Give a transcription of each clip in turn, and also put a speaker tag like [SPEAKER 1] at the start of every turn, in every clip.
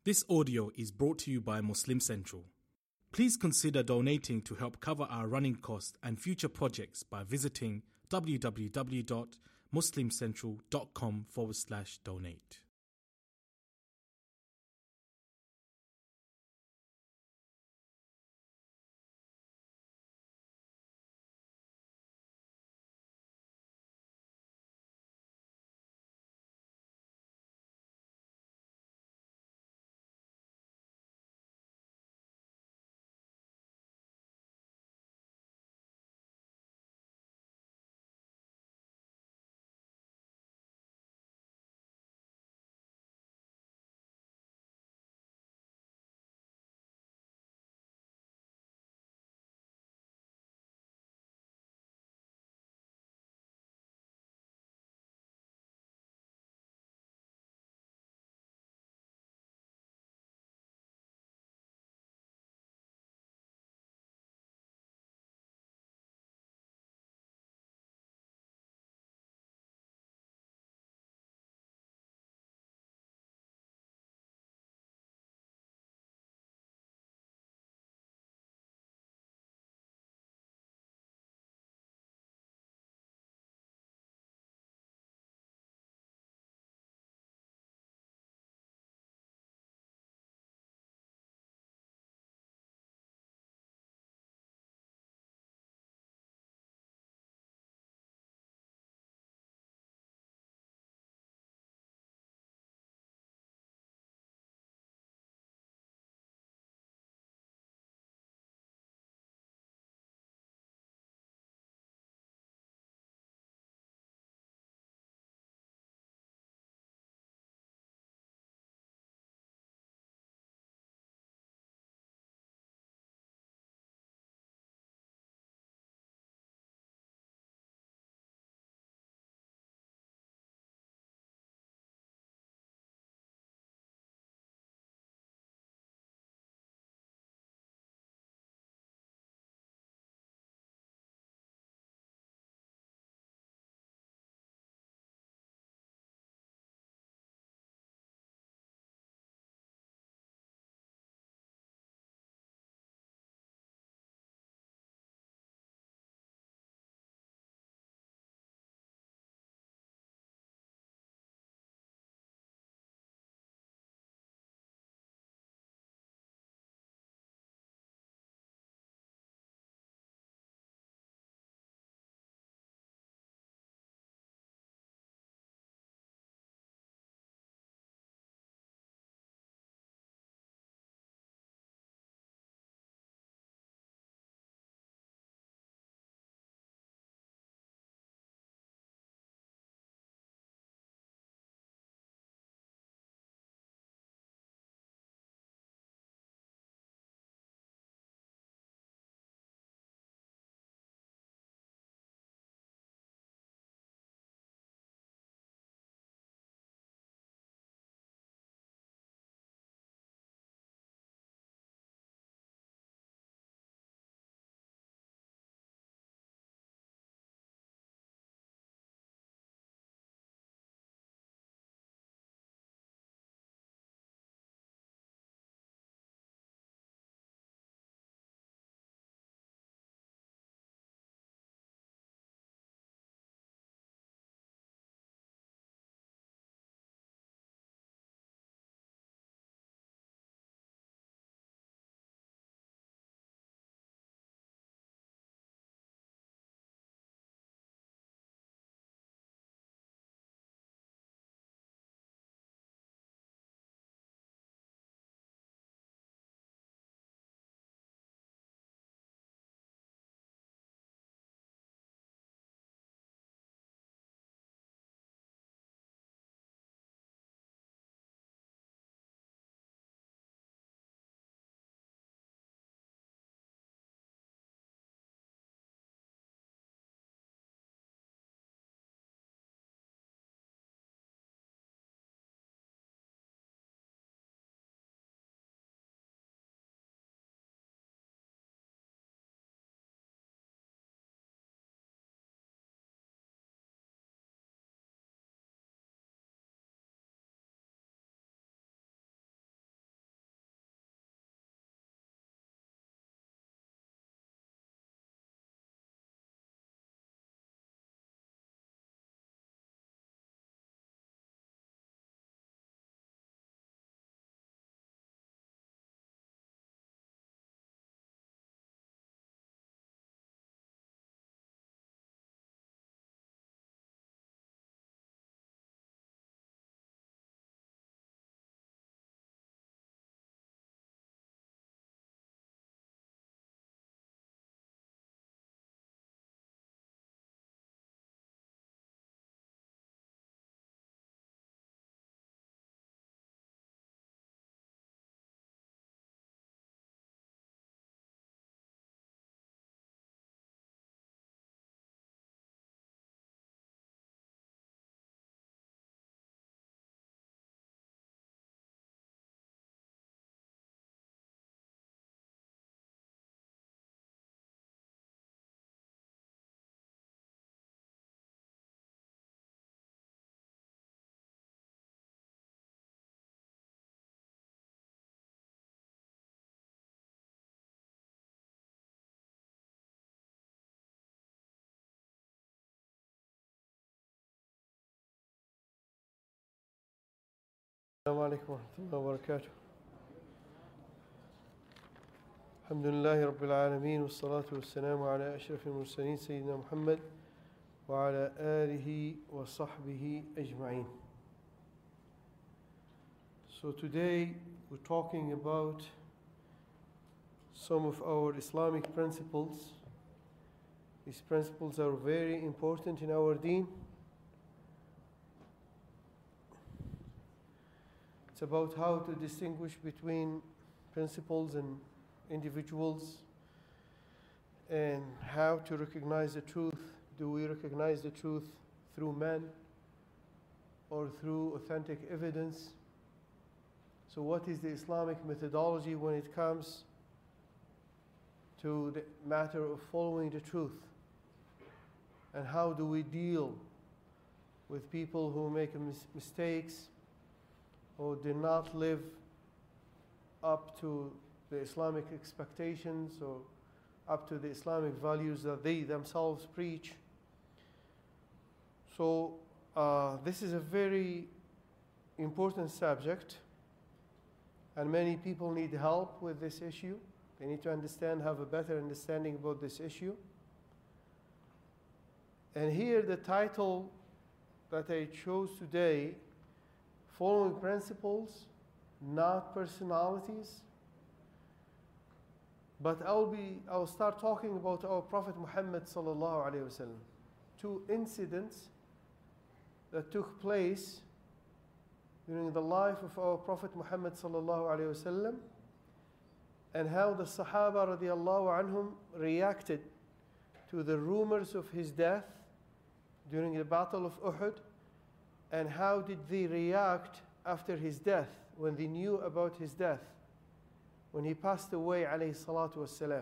[SPEAKER 1] This audio is brought to you by Muslim Central. Please consider donating to help cover our running costs and future projects by visiting www.muslimcentral.com/donate.
[SPEAKER 2] السلام عليكم ورحمة الله وبركاته. الحمد لله رب العالمين والصلاة والسلام على أشرف المرسلين سيدنا محمد وعلى آله وصحبه أجمعين. So today we're talking about some of our Islamic principles. These principles are very important in our deen. It's about how to distinguish between principles and individuals and how to recognize the truth. Do we recognize the truth through man or through authentic evidence? So what is the Islamic methodology when it comes to the matter of following the truth? And how do we deal with people who make mistakes or do not live up to the Islamic expectations or up to the Islamic values that they themselves preach? So this is a very important subject, and many people need help with this issue. They need to understand, have a better understanding about this issue. And here the title that I chose today, Following Principles, Not Personalities. But I'll start talking about our Prophet Muhammad sallallahu alaihi wasallam. Two incidents that took place during the life of our Prophet Muhammad sallallahu alaihi wasallam, and how the Sahaba radiallahu anhum reacted to the rumors of his death during the Battle of Uhud, and how did they react after his death, when they knew about his death, when he passed away alayhi salatu wassalam.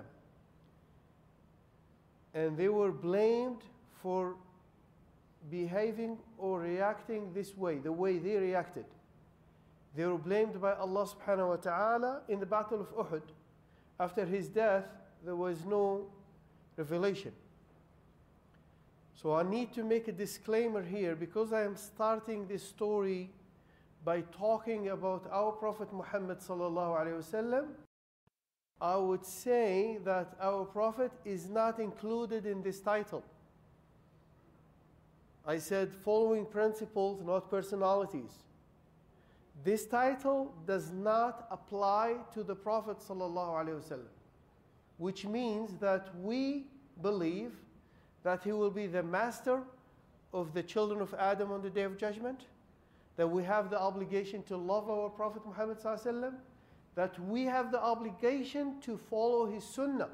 [SPEAKER 2] And they were blamed for behaving or reacting this way, the way they reacted. They were blamed by Allah subhanahu wa ta'ala in the Battle of Uhud. After his death, there was no revelation. So I need to make a disclaimer here, because I am starting this story by talking about our Prophet Muhammad sallallahu alaihi wasallam. I would say that our Prophet is not included in this title. I said following principles, not personalities. This title does not apply to the Prophet sallallahu alaihi wasallam, which means that we believe that he will be the master of the children of Adam on the Day of Judgment, that we have the obligation to love our Prophet Muhammad sallallahu alaihi wasallam, that we have the obligation to follow his sunnah,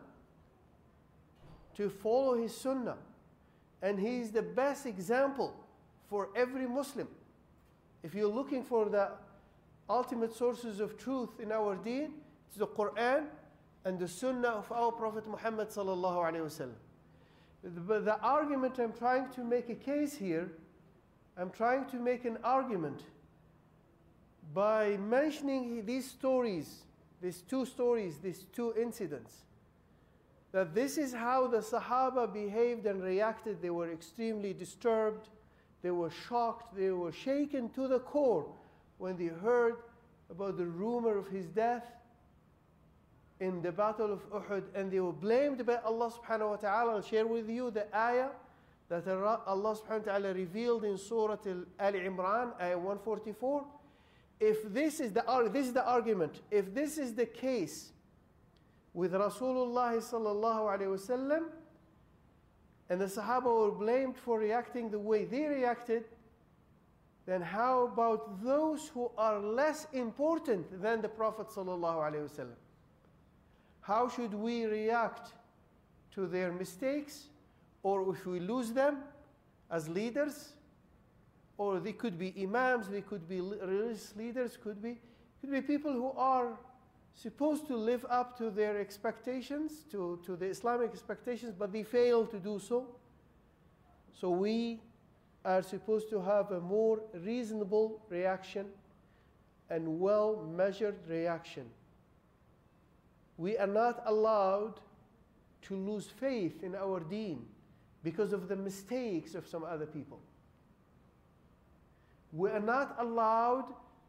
[SPEAKER 2] and he is the best example for every Muslim. If you're looking for the ultimate sources of truth in our deen, it's the Quran and the sunnah of our Prophet Muhammad sallallahu alaihi wasallam. But the argument I'm trying to make a case here, I'm trying to make an argument by mentioning these stories, these two incidents, that this is how the Sahaba behaved and reacted. They were extremely disturbed, they were shocked, they were shaken to the core when they heard about the rumor of his death in the Battle of Uhud, and they were blamed by Allah subhanahu wa ta'ala. I'll share with you the ayah that Allah subhanahu wa ta'ala revealed in Surah Al-Imran, ayah 144. If this is the argument, if this is the case with Rasulullah sallallahu alayhi wasallam, and the Sahaba were blamed for reacting the way they reacted, then how about those who are less important than the Prophet sallallahu alayhi wasallam? How should we react to their mistakes, or if we lose them as leaders? Or they could be imams, they could be religious leaders, could be people who are supposed to live up to their expectations, to the Islamic expectations, but they fail to do so. So we are supposed to have a more reasonable reaction and well-measured reaction. We are not allowed to lose faith in our deen because of the mistakes of some other people. We are not allowed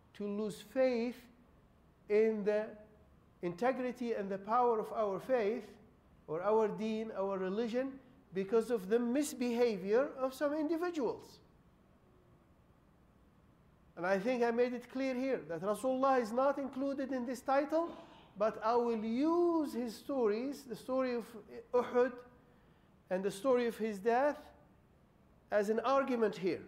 [SPEAKER 2] to lose faith in the integrity and the power of our faith or our deen, our religion, because of the misbehavior of some individuals. And I think I made it clear here that Rasulullah is not included in this title, but I will use his stories, the story of Uhud and the story of his death, as an argument here.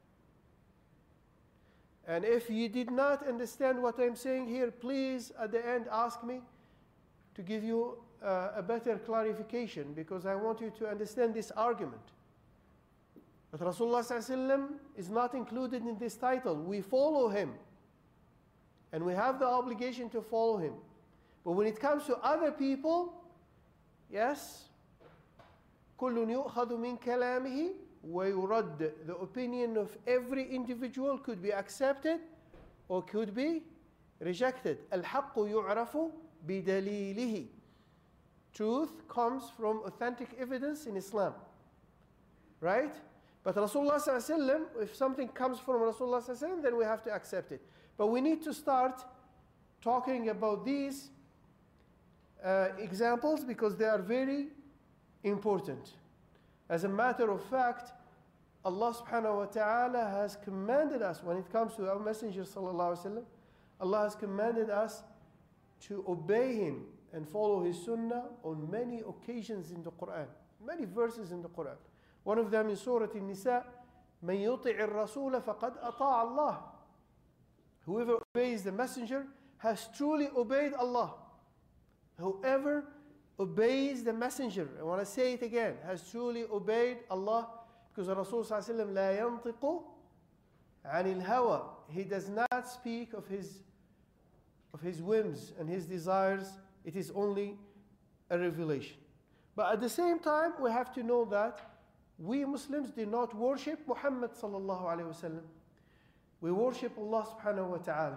[SPEAKER 2] And if you did not understand what I'm saying here, please at the end ask me to give you a better clarification, because I want you to understand this argument. But Rasulullah ﷺ is not included in this title. We follow him, and we have the obligation to follow him. But when it comes to other people, yes, كُلٌّ يُؤْخَذُ مِنْ كَلَامِهِ وَيُرَدُّ. The opinion of every individual could be accepted or could be rejected. الْحَقُّ يُعْرَفُ بِدَلِيلِهِ. Truth comes from authentic evidence in Islam. Right? But Rasulullah ﷺ, if something comes from Rasulullah ﷺ, then we have to accept it. But we need to start talking about these examples because they are very important. As a matter of fact, Allah subhanahu wa ta'ala has commanded us, when it comes to our Messenger sallallahu alaihi wasallam, Allah has commanded us to obey him and follow his sunnah on many occasions in the Quran, many verses in the Quran. One of them in Surah An-Nisa, مَن يُطِعِ الرَّسُولَ فَقَدْ أَطَاعَ اللَّهِ. Whoever obeys the Messenger has truly obeyed Allah. Whoever obeys the Messenger, I want to say it again, has truly obeyed Allah, because Rasul sallallahu alaihi wasallam لا ينطق عن الهوى. He does not speak of his whims and his desires. It is only a revelation. But at the same time, we have to know that we Muslims do not worship Muhammad sallallahu alaihi wasallam. We worship Allah subhanahu wa ta'ala.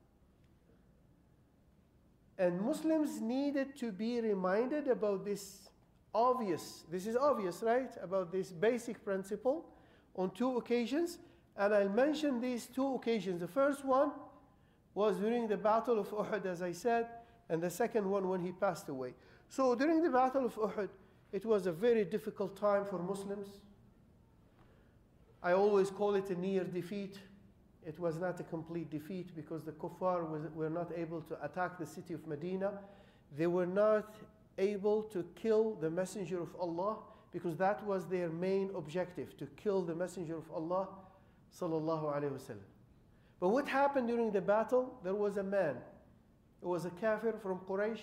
[SPEAKER 2] And Muslims needed to be reminded about this is obvious, right? About this basic principle on two occasions. And I'll mention these two occasions. The first one was during the Battle of Uhud, as I said, and the second one when he passed away. So during the Battle of Uhud, it was a very difficult time for Muslims. I always call it a near defeat. It was not a complete defeat because the kuffar were not able to attack the city of Medina. They were not able to kill the Messenger of Allah because that was their main objective, to kill the Messenger of Allah sallallahu alaihi wasallam. But what happened during the battle? There was a man. It was a kafir from Quraysh.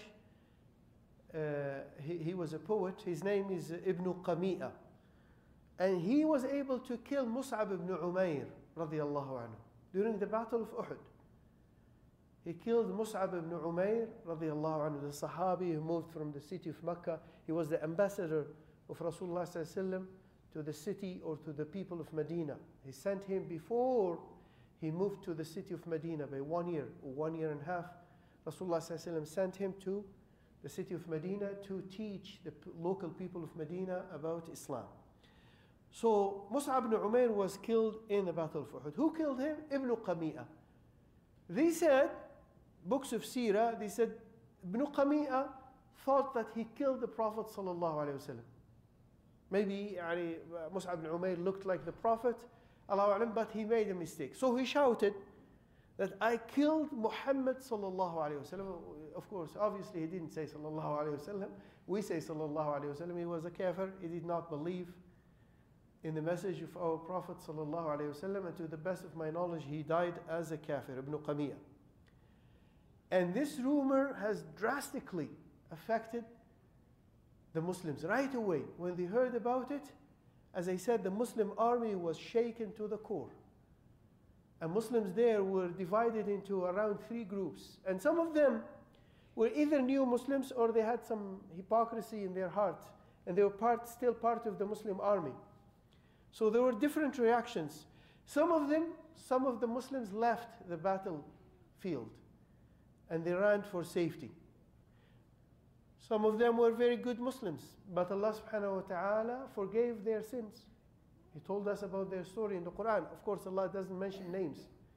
[SPEAKER 2] He was a poet. His name is Ibn Qami'a. And he was able to kill Mus'ab ibn Umair radiyallahu anhu during the Battle of Uhud. He killed Mus'ab ibn Umair radiyallahu anhu, the Sahabi who moved from the city of Mecca. He was the ambassador of Rasulullah sallallahu alaihi wasallam to the city or to the people of Medina. He sent him before he moved to the city of Medina by 1 year or 1 year and a half. Rasulullah sallallahu alaihi wasallam sent him to the city of Medina to teach the local people of Medina about Islam. So Mus'ab ibn Umair was killed in the Battle of Uhud. Who killed him? Ibn Qami'a. They said, books of Seerah, they said Ibn Qami'a thought that he killed the Prophet sallallahu alaihi wasallam. Maybe Mus'ab ibn Umair looked like the Prophet, Allahu a'lam, but he made a mistake. So he shouted that I killed Muhammad sallallahu alaihi wasallam. Of course, obviously he didn't say sallallahu alaihi wasallam. We say sallallahu alaihi wasallam. He was a kafir. He did not believe in the message of our Prophet sallallahu alaihi wasallam. And to the best of my knowledge, he died as a kafir, Ibn Qami'a. And this rumor has drastically affected the Muslims right away. When they heard about it, as I said, the Muslim army was shaken to the core. And Muslims there were divided into around 3 groups. And some of them were either new Muslims or they had some hypocrisy in their heart. And they were still part of the Muslim army. So there were different reactions. Some of the Muslims left the battlefield and they ran for safety. Some of them were very good Muslims, but Allah subhanahu wa ta'ala forgave their sins. He told us about their story in the Quran. Of course, Allah doesn't mention names.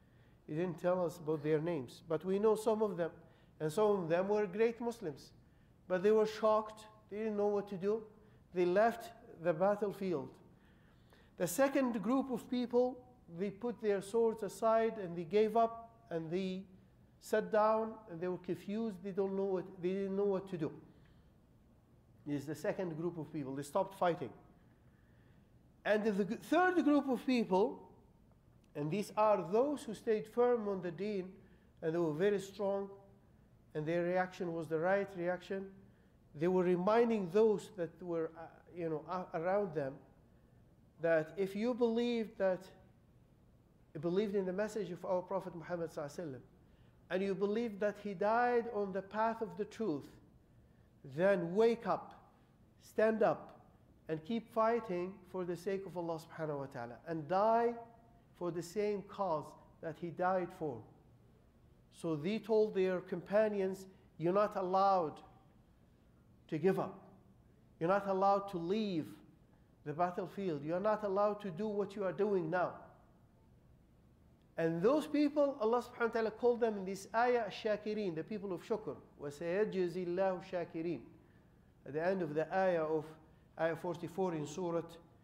[SPEAKER 2] He didn't tell us about their names, but we know some of them. And some of them were great Muslims. But they were shocked. They didn't know what to do. They left the battlefield. The second group of people, they put their swords aside and they gave up and they sat down and they were confused. They didn't know what to do. This is the second group of people. They stopped fighting. And the third group of people, and these are those who stayed firm on the deen and they were very strong and their reaction was the right reaction. They were reminding those that were around them that if you believed in the message of our Prophet Muhammad ﷺ, and you believe that he died on the path of the truth, then wake up, stand up, and keep fighting for the sake of Allah subhanahu wa ta'ala, and die for the same cause that he died for. So they told their companions, you're not allowed to give up. You're not allowed to leave the battlefield. You're not allowed to do what you are doing now. And those people, Allah subhanahu wa ta'ala called them in this ayah ash-shakirin, the people of shukr. وَسَيَجْزِي اللَّهُ الشَّاكِرِينَ. At the end of the ayah of ayah 44 in Surah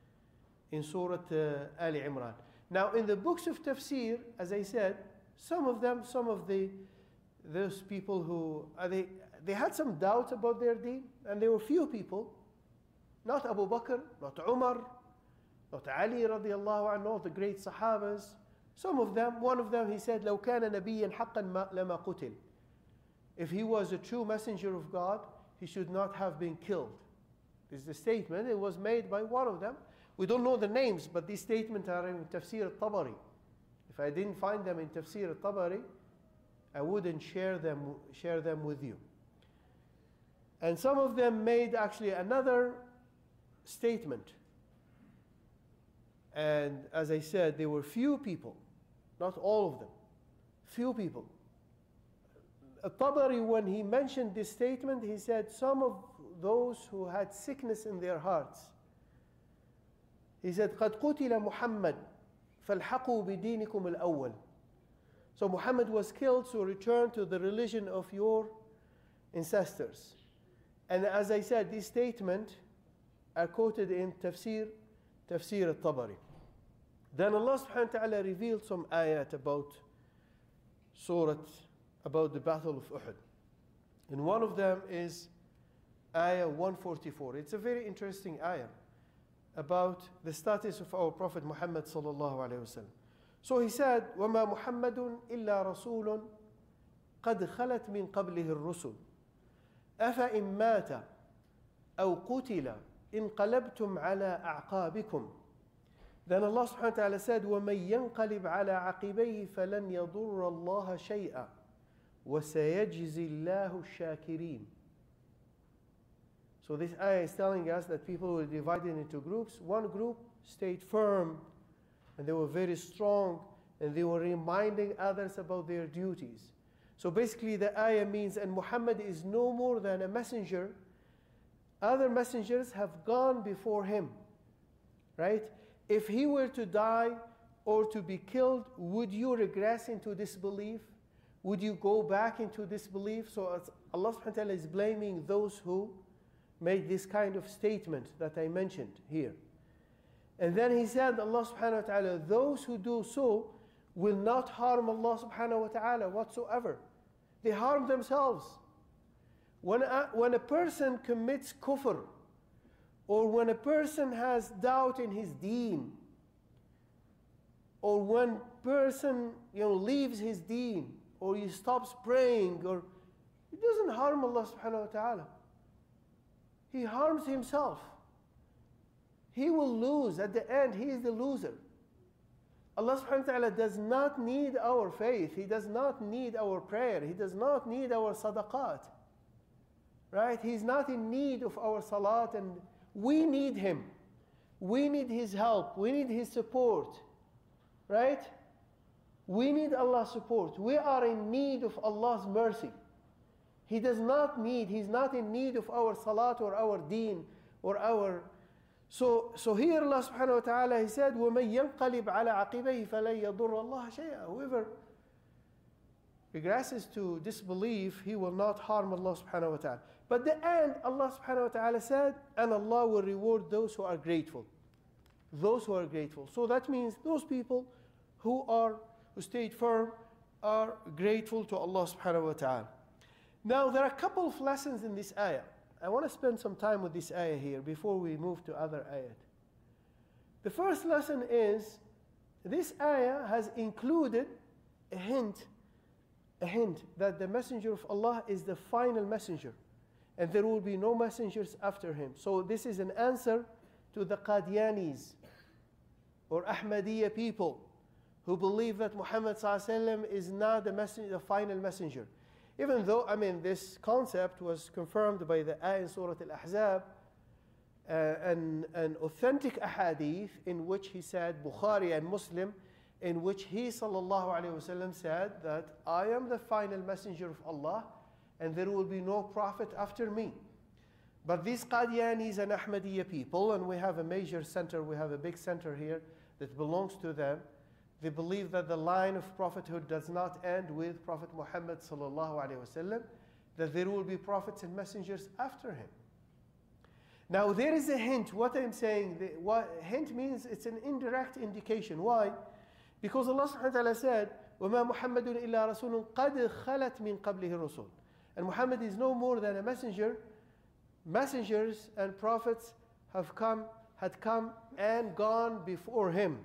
[SPEAKER 2] Ali Imran. Now in the books of tafsir, as I said, some of those people who, they had some doubt about their deen, and there were few people, not Abu Bakr, not Umar, not Ali radiallahu anhu, the great Sahabas. Some of them, one of them, he said, لو كان نبيا حقا لما قتل. If he was a true messenger of God, he should not have been killed. This is the statement. It was made by one of them. We don't know the names, but these statements are in Tafsir al-Tabari. If I didn't find them in Tafsir al-Tabari, I wouldn't share them with you. And some of them made actually another statement. And as I said, there were few people, not all of them, few people. Al-Tabari, when he mentioned this statement, he said some of those who had sickness in their hearts. He said, قَدْ قُتِلَ مُحَمَّدٌ فَالْحَقُوا بِدِينِكُمُ الْأَوَّلِ. So Muhammad was killed, so return to the religion of your ancestors. And as I said, this statement are quoted in Tafsir al-Tabari. Then Allah subhanahu wa ta'ala revealed some ayat about the battle of Uhud. And one of them is ayah 144. It's a very interesting ayah about the status of our Prophet Muhammad sallallahu alayhi wa sallam. So he said, وَمَا مُحَمَّدٌ إِلَّا رَسُولٌ قَدْ خَلَتْ مِنْ قَبْلِهِ الرُّسُلُ أَفَإِنْ مَاتَ أَوْ قُتِلَ انقلبتم على أعقابكم. Then Allah subhanahu wa ta'ala said, وَمَنْ يَنْقَلِبْ عَلَى عَقِبَيْهِ فَلَنْ يَضُرَّ اللَّهَ شَيْئًا وَسَيَجْزِي اللَّهُ الشَّاكِرِينَ. So this ayah is telling us that people were divided into groups. One group stayed firm and they were very strong and they were reminding others about their duties. So basically the ayah means, and Muhammad is no more than a messenger. Other messengers have gone before him, right? If he were to die or to be killed, would you regress into disbelief? Would you go back into disbelief? So Allah subhanahu wa ta'ala is blaming those who made this kind of statement that I mentioned here. And then he said, Allah subhanahu wa ta'ala, those who do so will not harm Allah subhanahu wa ta'ala whatsoever. They harm themselves. When a person commits kufr, or when a person has doubt in his deen, or when person leaves his deen, or he stops praying, or he doesn't harm Allah subhanahu wa ta'ala. He harms himself. He will lose. At the end, he is the loser. Allah subhanahu wa ta'ala does not need our faith. He does not need our prayer. He does not need our sadaqat. Right? He's not in need of our salat, and we need him. We need his help. We need his support. Right? We need Allah's support. We are in need of Allah's mercy. He does not need, he's not in need of our salat or our deen or our... So here Allah subhanahu wa ta'ala, he said, وَمَنْ يَنْقَلِبْ عَلَى عَقِبَيْهِ فَلَنْ يَضُرَّ اللَّهَ شَيْئًا. Whoever regresses to disbelief, he will not harm Allah subhanahu wa ta'ala. But the end, Allah subhanahu wa ta'ala said, and Allah will reward those who are grateful. Those who are grateful. So that means those people who stayed firm are grateful to Allah subhanahu wa ta'ala. Now there are a couple of lessons in this ayah. I want to spend some time with this ayah here before we move to other ayat. The first lesson is, this ayah has included a hint that the messenger of Allah is the final messenger, and there will be no messengers after him. So this is an answer to the Qadianis or Ahmadiyya people who believe that Muhammad ﷺ is not the final messenger. Even though, this concept was confirmed by the ayah in Surah Al-Ahzab, an authentic ahadith in which he said, Bukhari and Muslim, in which he sallallahu alayhi wasallam said that I am the final messenger of Allah and there will be no prophet after me. But these Qadianis and Ahmadiyya people, and we have a major center, we have a big center here that belongs to them, they believe that the line of prophethood does not end with Prophet Muhammad sallallahu alayhi wasallam, that there will be prophets and messengers after him. Now there is a hint. What I'm saying, hint means it's an indirect indication. Why? Because Allah subhanahu wa ta'ala said, وَمَا مُحَمَّدٌ إِلَّا رَسُولٌ قَدْ خَلَتْ مِنْ قَبْلِهِ الرُّسُلُ. And Muhammad is no more than a messenger. Messengers and prophets had come and gone before him.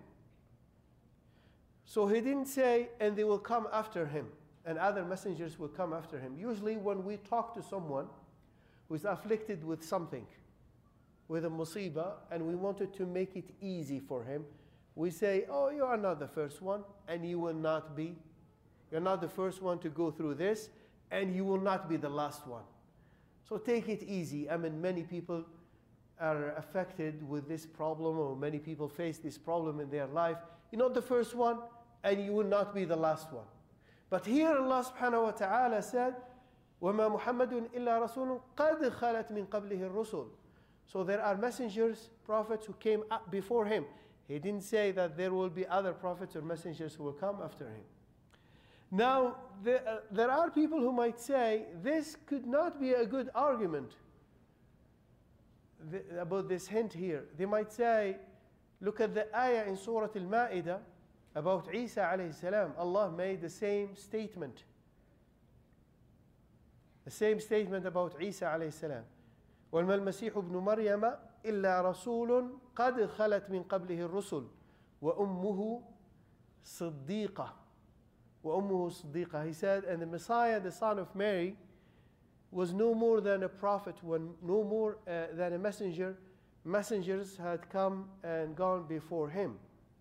[SPEAKER 2] So he didn't say, and they will come after him, and other messengers will come after him. Usually when we talk to someone who is afflicted with something, with a musibah, and we wanted to make it easy for him, we say, oh, you are not the first one, and you will not be. You're not the first one to go through this, and you will not be the last one. So take it easy. Many people are affected with this problem, or many people face this problem in their life. You're not the first one, and you will not be the last one. But here Allah subhanahu wa ta'ala said, وَمَا مُحَمَّدٌ إِلَّا رَسُولٌ قَدْ خَلَتْ مِنْ قَبْلِهِ الرُّسُلُ. So there are messengers, prophets who came up before him. He didn't say that there will be other prophets or messengers who will come after him. Now, there are people who might say, this could not be a good argument about this hint here. They might say, look at the ayah in Surah Al-Ma'idah about Isa alayhi salam. Allah made the same statement. The same statement about Isa alayhi salam. وَمَا الْمَسِيحُ ابْنُ مَرْيَمَ إِلَّا رَسُولٌ قَدْ خَلَتْ مِنْ قَبْلِهِ الرُّسُلُ وَأُمُّهُ صِدِّيقَةٌ. وَأُمُّهُ صِدِّيقَةٌ. He said, and the Messiah, the son of Mary, was no more than a prophet, no more than a messenger. Messengers had come and gone before him.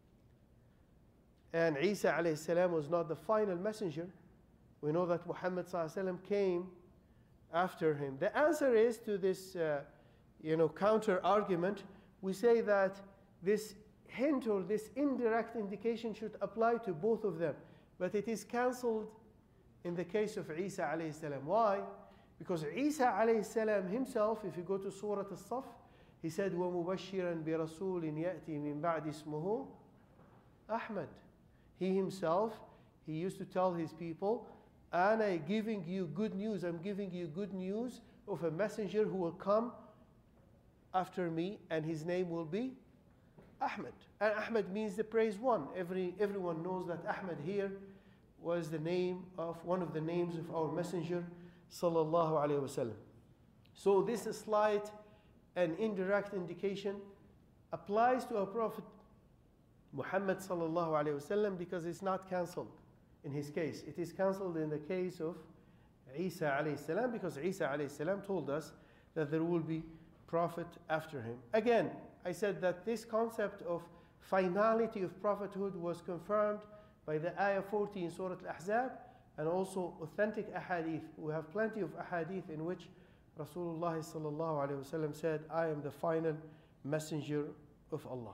[SPEAKER 2] And Isa alayhi salam was not the final messenger. We know that Muhammad sallallahu alayhi wa sallam came after him. The answer is to this counter argument. We say that this hint or this indirect indication should apply to both of them, but it is cancelled in the case of Isa alayhi salam. Why? Because Isa alayhi salam himself, if you go to Surah As-Saff, he said, وَمُبَشِّرًا بِرَسُولٍ يَأْتِي مِنْ بَعْدِ اسْمُهُ أَحْمَدٌ. He himself, he used to tell his people, and I'm giving you good news. I'm giving you good news of a messenger who will come after me, and his name will be Ahmad. And Ahmad means the praised one. Everyone knows that Ahmad here was the name of one of the names of our messenger, sallallahu alaihi wasallam. So this slight and indirect indication applies to our Prophet Muhammad sallallahu alaihi wasallam because it's not cancelled. In his case, it is cancelled in the case of Isa alayhi salam, because Isa alayhi salam told us that there will be prophet after him. Again, I said that this concept of finality of prophethood was confirmed by the ayah 40 in Surah Al-Ahzab, and also authentic ahadith. We have plenty of ahadith in which Rasulullah sallallahu alayhi wasallam said, I am the final messenger of Allah.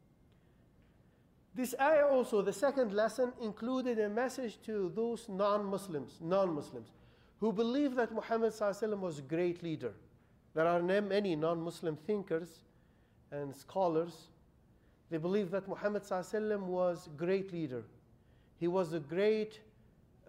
[SPEAKER 2] This ayah also, the second lesson, included a message to those non-Muslims who believe that Muhammad sallallahu alaihi wasallam was a great leader. There are many non-Muslim thinkers and scholars. They believe that Muhammad sallallahu alaihi wasallam was a great leader. He was a great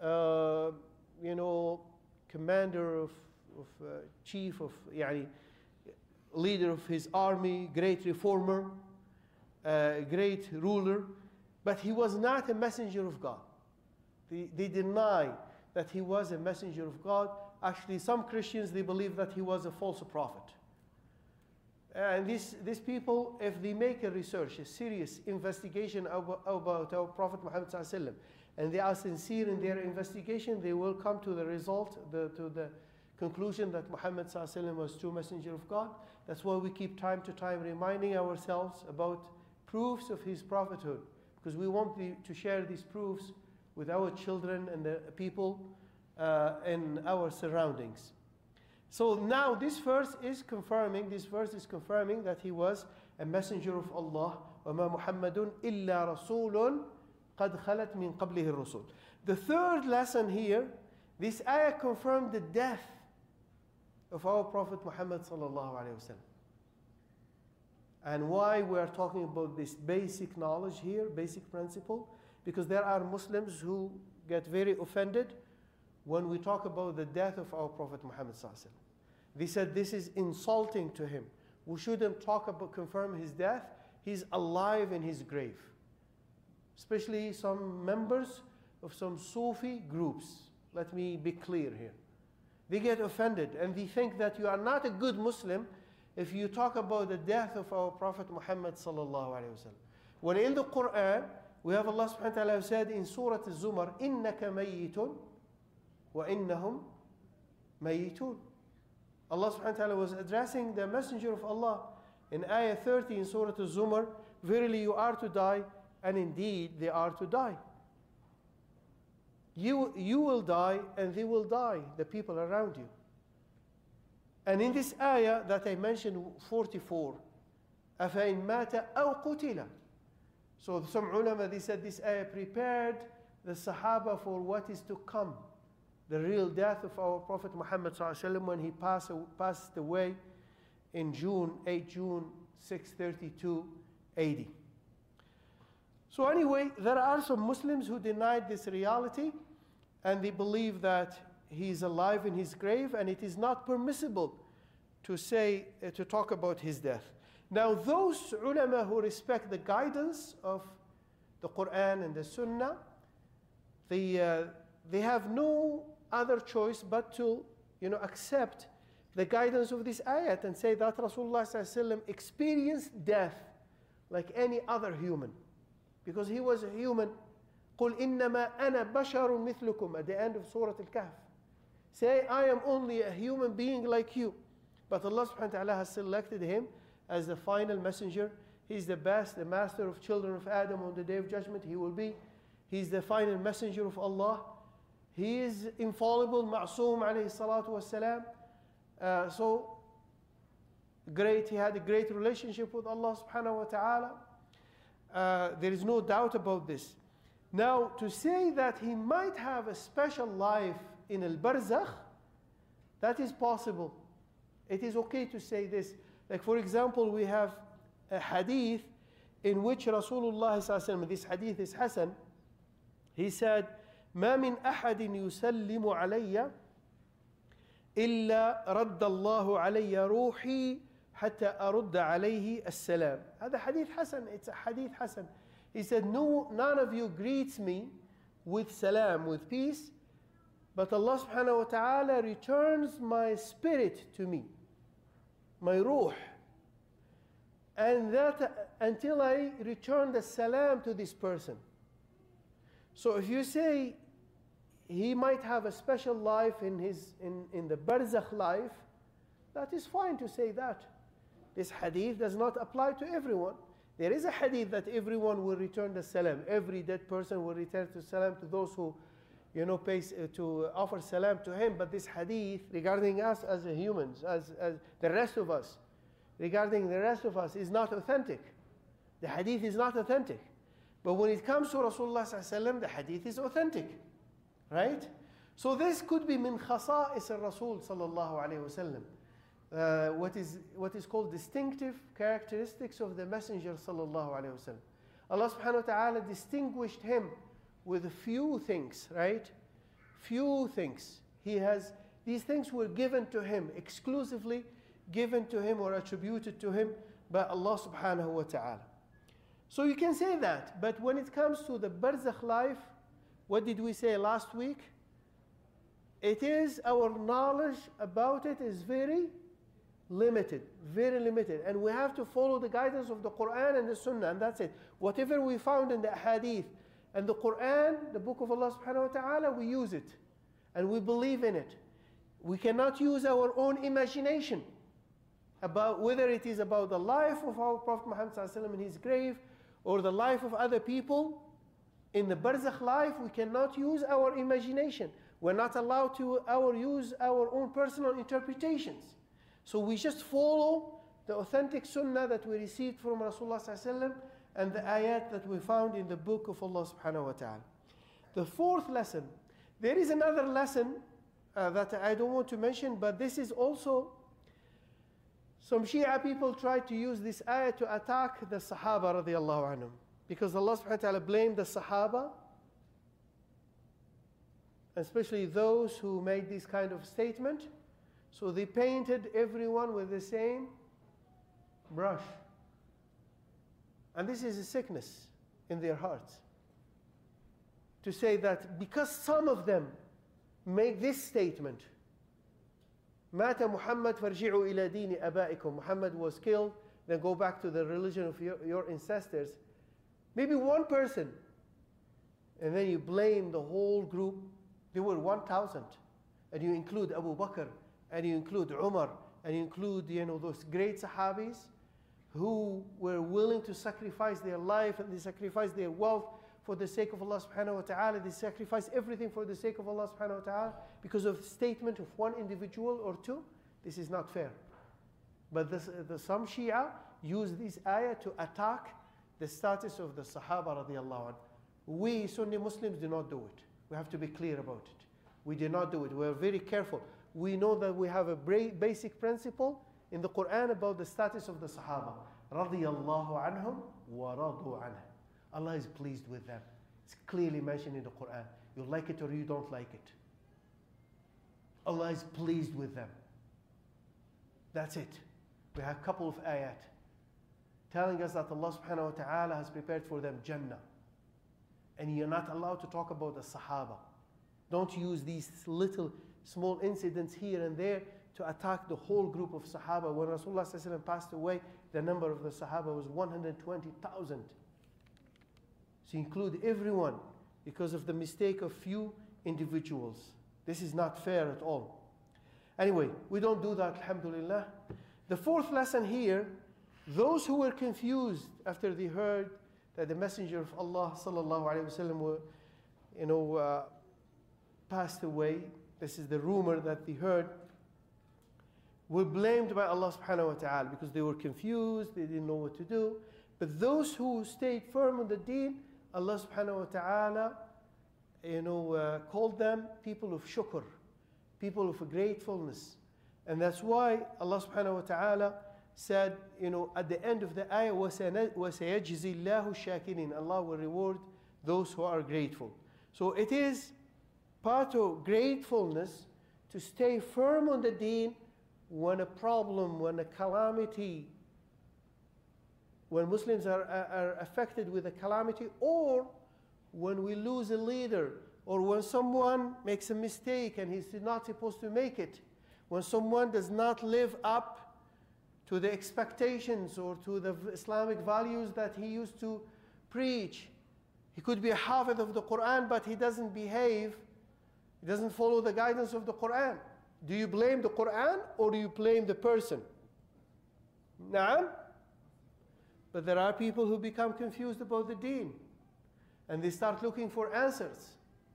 [SPEAKER 2] you know, commander of chief of, yani, leader of his army, great reformer, great ruler, but he was not a messenger of God. They deny that he was a messenger of God. Actually, some Christians, they believe that he was a false prophet. And these people, if they make a research, a serious investigation about our Prophet Muhammad ﷺ, and they are sincere in their investigation, they will come to the result, to the conclusion that Muhammad ﷺ was true messenger of God. That's why we keep time to time reminding ourselves about proofs of his prophethood, because we want to share these proofs with our children and the people in our surroundings. So now this verse is confirming that he was a messenger of Allah. وَمَا مُحَمَّدٌ إِلَّا رَسُولٌ قَدْ خَلَتْ مِنْ قَبْلِهِ الرُّسُولُ. The third lesson here, this ayah confirmed the death of our Prophet Muhammad sallallahu alaihi wasallam. And why we are talking about this basic knowledge here, basic principle? Because there are Muslims who get very offended when we talk about the death of our Prophet Muhammad sallallahu alaihi wasallam. They said this is insulting to him. We shouldn't talk about confirm his death. He's alive in his grave. Especially some members of some Sufi groups. Let me be clear here. They get offended and they think that you are not a good Muslim if you talk about the death of our Prophet Muhammad sallallahu alaihi wasallam. When in the Quran, we have Allah subhanahu wa ta'ala said in Surah Al-Zumar, إِنَّكَ مَيِّتٌ وَإِنَّهُمْ مَيِّتُونَ. Allah subhanahu wa ta'ala was addressing the messenger of Allah in ayah 30 in Surah Al-Zumar, verily you are to die, and indeed they are to die. You will die and they will die, the people around you. And in this ayah that I mentioned, 44, أَفَإِن مَاتَ أَوْ قُتِلَ. So some ulama, they said this ayah prepared the Sahaba for what is to come. The real death of our Prophet Muhammad ﷺ when he passed away in 8 June 632 AD. So anyway, there are some Muslims who denied this reality and they believe that he is alive in his grave and it is not permissible to talk about his death. Now those ulama who respect the guidance of the Quran and the Sunnah, they have no other choice but to accept the guidance of this ayat and say that Rasulullah ﷺ experienced death like any other human, because he was a human. قُلْ إِنَّمَا أَنَا بَشَرٌ مِثْلُكُمْ at the end of Surah Al-Kahf. Say, I am only a human being like you. But Allah subhanahu wa ta'ala has selected him as the final messenger. He's the best, the master of children of Adam on the day of judgment. He will be. He's the final messenger of Allah. He is infallible, ma'soom alayhi salatu wassalam. So great, he had a great relationship with Allah subhanahu wa ta'ala. There is no doubt about this. Now, to say that he might have a special life in al-barzakh, that is possible. It is okay to say this. Like for example, we have a hadith in which Rasulullah sallallahu, this hadith is Hasan, he said, ما من أحد يسلم علي إلا رد الله علي روحي حتى أرد عليه السلام. هذا hadith Hasan, it's a hadith Hasan. He said, none of you greets me with salam, with peace, but Allah subhanahu wa ta'ala returns my spirit to me, my ruh. And that until I return the salam to this person. So if you say he might have a special life in the barzakh life, that is fine to say that. This hadith does not apply to everyone. There is a hadith that everyone will return the salam. Every dead person will return the salam to those who, pays to offer salam to him. But this hadith regarding us as humans, as the rest of us, regarding the rest of us is not authentic. The hadith is not authentic. But when it comes to Rasulullah sallallahu alaihi wasallam, the hadith is authentic, right? So this could be min khasa'is al-Rasul sallallahu alaihi wasallam. What is called distinctive characteristics of the Messenger sallallahu alaihi wasallam. Allah subhanahu wa ta'ala distinguished him with a few things, right? few things. These things were given to him, exclusively given to him or attributed to him by Allah subhanahu wa ta'ala. So you can say that, but when it comes to the barzakh life, what did we say last week? It is, our knowledge about it is very limited, and we have to follow the guidance of the Quran and the Sunnah, and that's it. Whatever we found in the Hadith and the Quran, the book of Allah subhanahu wa ta'ala, we use it, and we believe in it. We cannot use our own imagination about whether it is about the life of our Prophet Muhammad sallallahu alaihi wasallam in his grave, or the life of other people in the barzakh life. We cannot use our imagination. We're not allowed to use our own personal interpretations. So we just follow the authentic sunnah that we received from Rasulullah sallallahu alaihi wasallam and the ayat that we found in the book of Allah subhanahu wa ta'ala. The fourth lesson, there is another lesson that I don't want to mention, but this is also, some Shia people try to use this ayah to attack the Sahaba radiallahu anhum, because Allah subhanahu wa ta'ala blamed the Sahaba, especially those who made this kind of statement. So they painted everyone with the same brush. And this is a sickness in their hearts. To say that because some of them make this statement, Mata Muhammad farji'u ila dini abaikum, Muhammad was killed, then go back to the religion of your ancestors. Maybe one person, and then you blame the whole group. There were 1,000, and you include Abu Bakr, and you include Umar, and you include those great Sahabis who were willing to sacrifice their life, and they sacrificed their wealth for the sake of Allah subhanahu wa ta'ala. They sacrificed everything for the sake of Allah subhanahu wa ta'ala because of the statement of one individual or two. This is not fair. But some Shia use this ayah to attack the status of the Sahaba radiallahu anhu. We Sunni Muslims do not do it. We have to be clear about it. We did not do it. We are very careful. We know that we have a basic principle in the Quran about the status of the Sahaba. Radiyallahu anhum wa radu anhu. Allah is pleased with them. It's clearly mentioned in the Quran. You like it or you don't like it. Allah is pleased with them. That's it. We have a couple of ayat telling us that Allah subhanahu wa ta'ala has prepared for them Jannah. And you're not allowed to talk about the Sahaba. Don't use these little small incidents here and there to attack the whole group of Sahaba. When Rasulullah sallallahu alaihi wasallam passed away, the number of the Sahaba was 120,000. So include everyone because of the mistake of few individuals. This is not fair at all. Anyway, we don't do that, alhamdulillah. The fourth lesson here, those who were confused after they heard that the Messenger of Allah sallallahu alaihi wasallam passed away, this is the rumor that they heard, were blamed by Allah subhanahu wa ta'ala because they were confused, they didn't know what to do. But those who stayed firm on the deen, Allah subhanahu wa ta'ala called them people of shukr, people of gratefulness. And that's why Allah subhanahu wa ta'ala said, at the end of the ayah, وَسَيَجْزِي اللَّهُ الشَّاكِرِينَ, Allah will reward those who are grateful. So it is part of gratefulness to stay firm on the deen when a problem, when a calamity, when Muslims are affected with a calamity, or when we lose a leader, or when someone makes a mistake and he's not supposed to make it, when someone does not live up to the expectations or to the Islamic values that he used to preach. He could be a hafidh of the Quran, but he doesn't behave, he doesn't follow the guidance of the Quran. Do you blame the Quran or do you blame the person? Na'am? But there are people who become confused about the deen and they start looking for answers.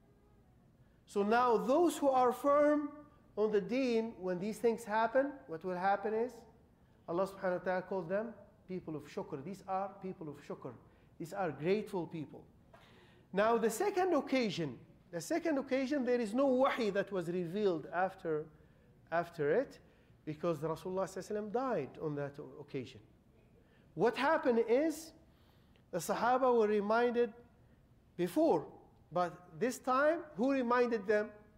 [SPEAKER 2] So now those who are firm on the deen, when these things happen, what will happen is Allah subhanahu wa ta'ala calls them people of shukr. These are people of shukr. These are grateful people. Now the second occasion, there is no wahi that was revealed after it, because Rasulullah sallallahu alaihi wasallam died on that occasion. What happened is the Sahaba were reminded before, but this time, who reminded them?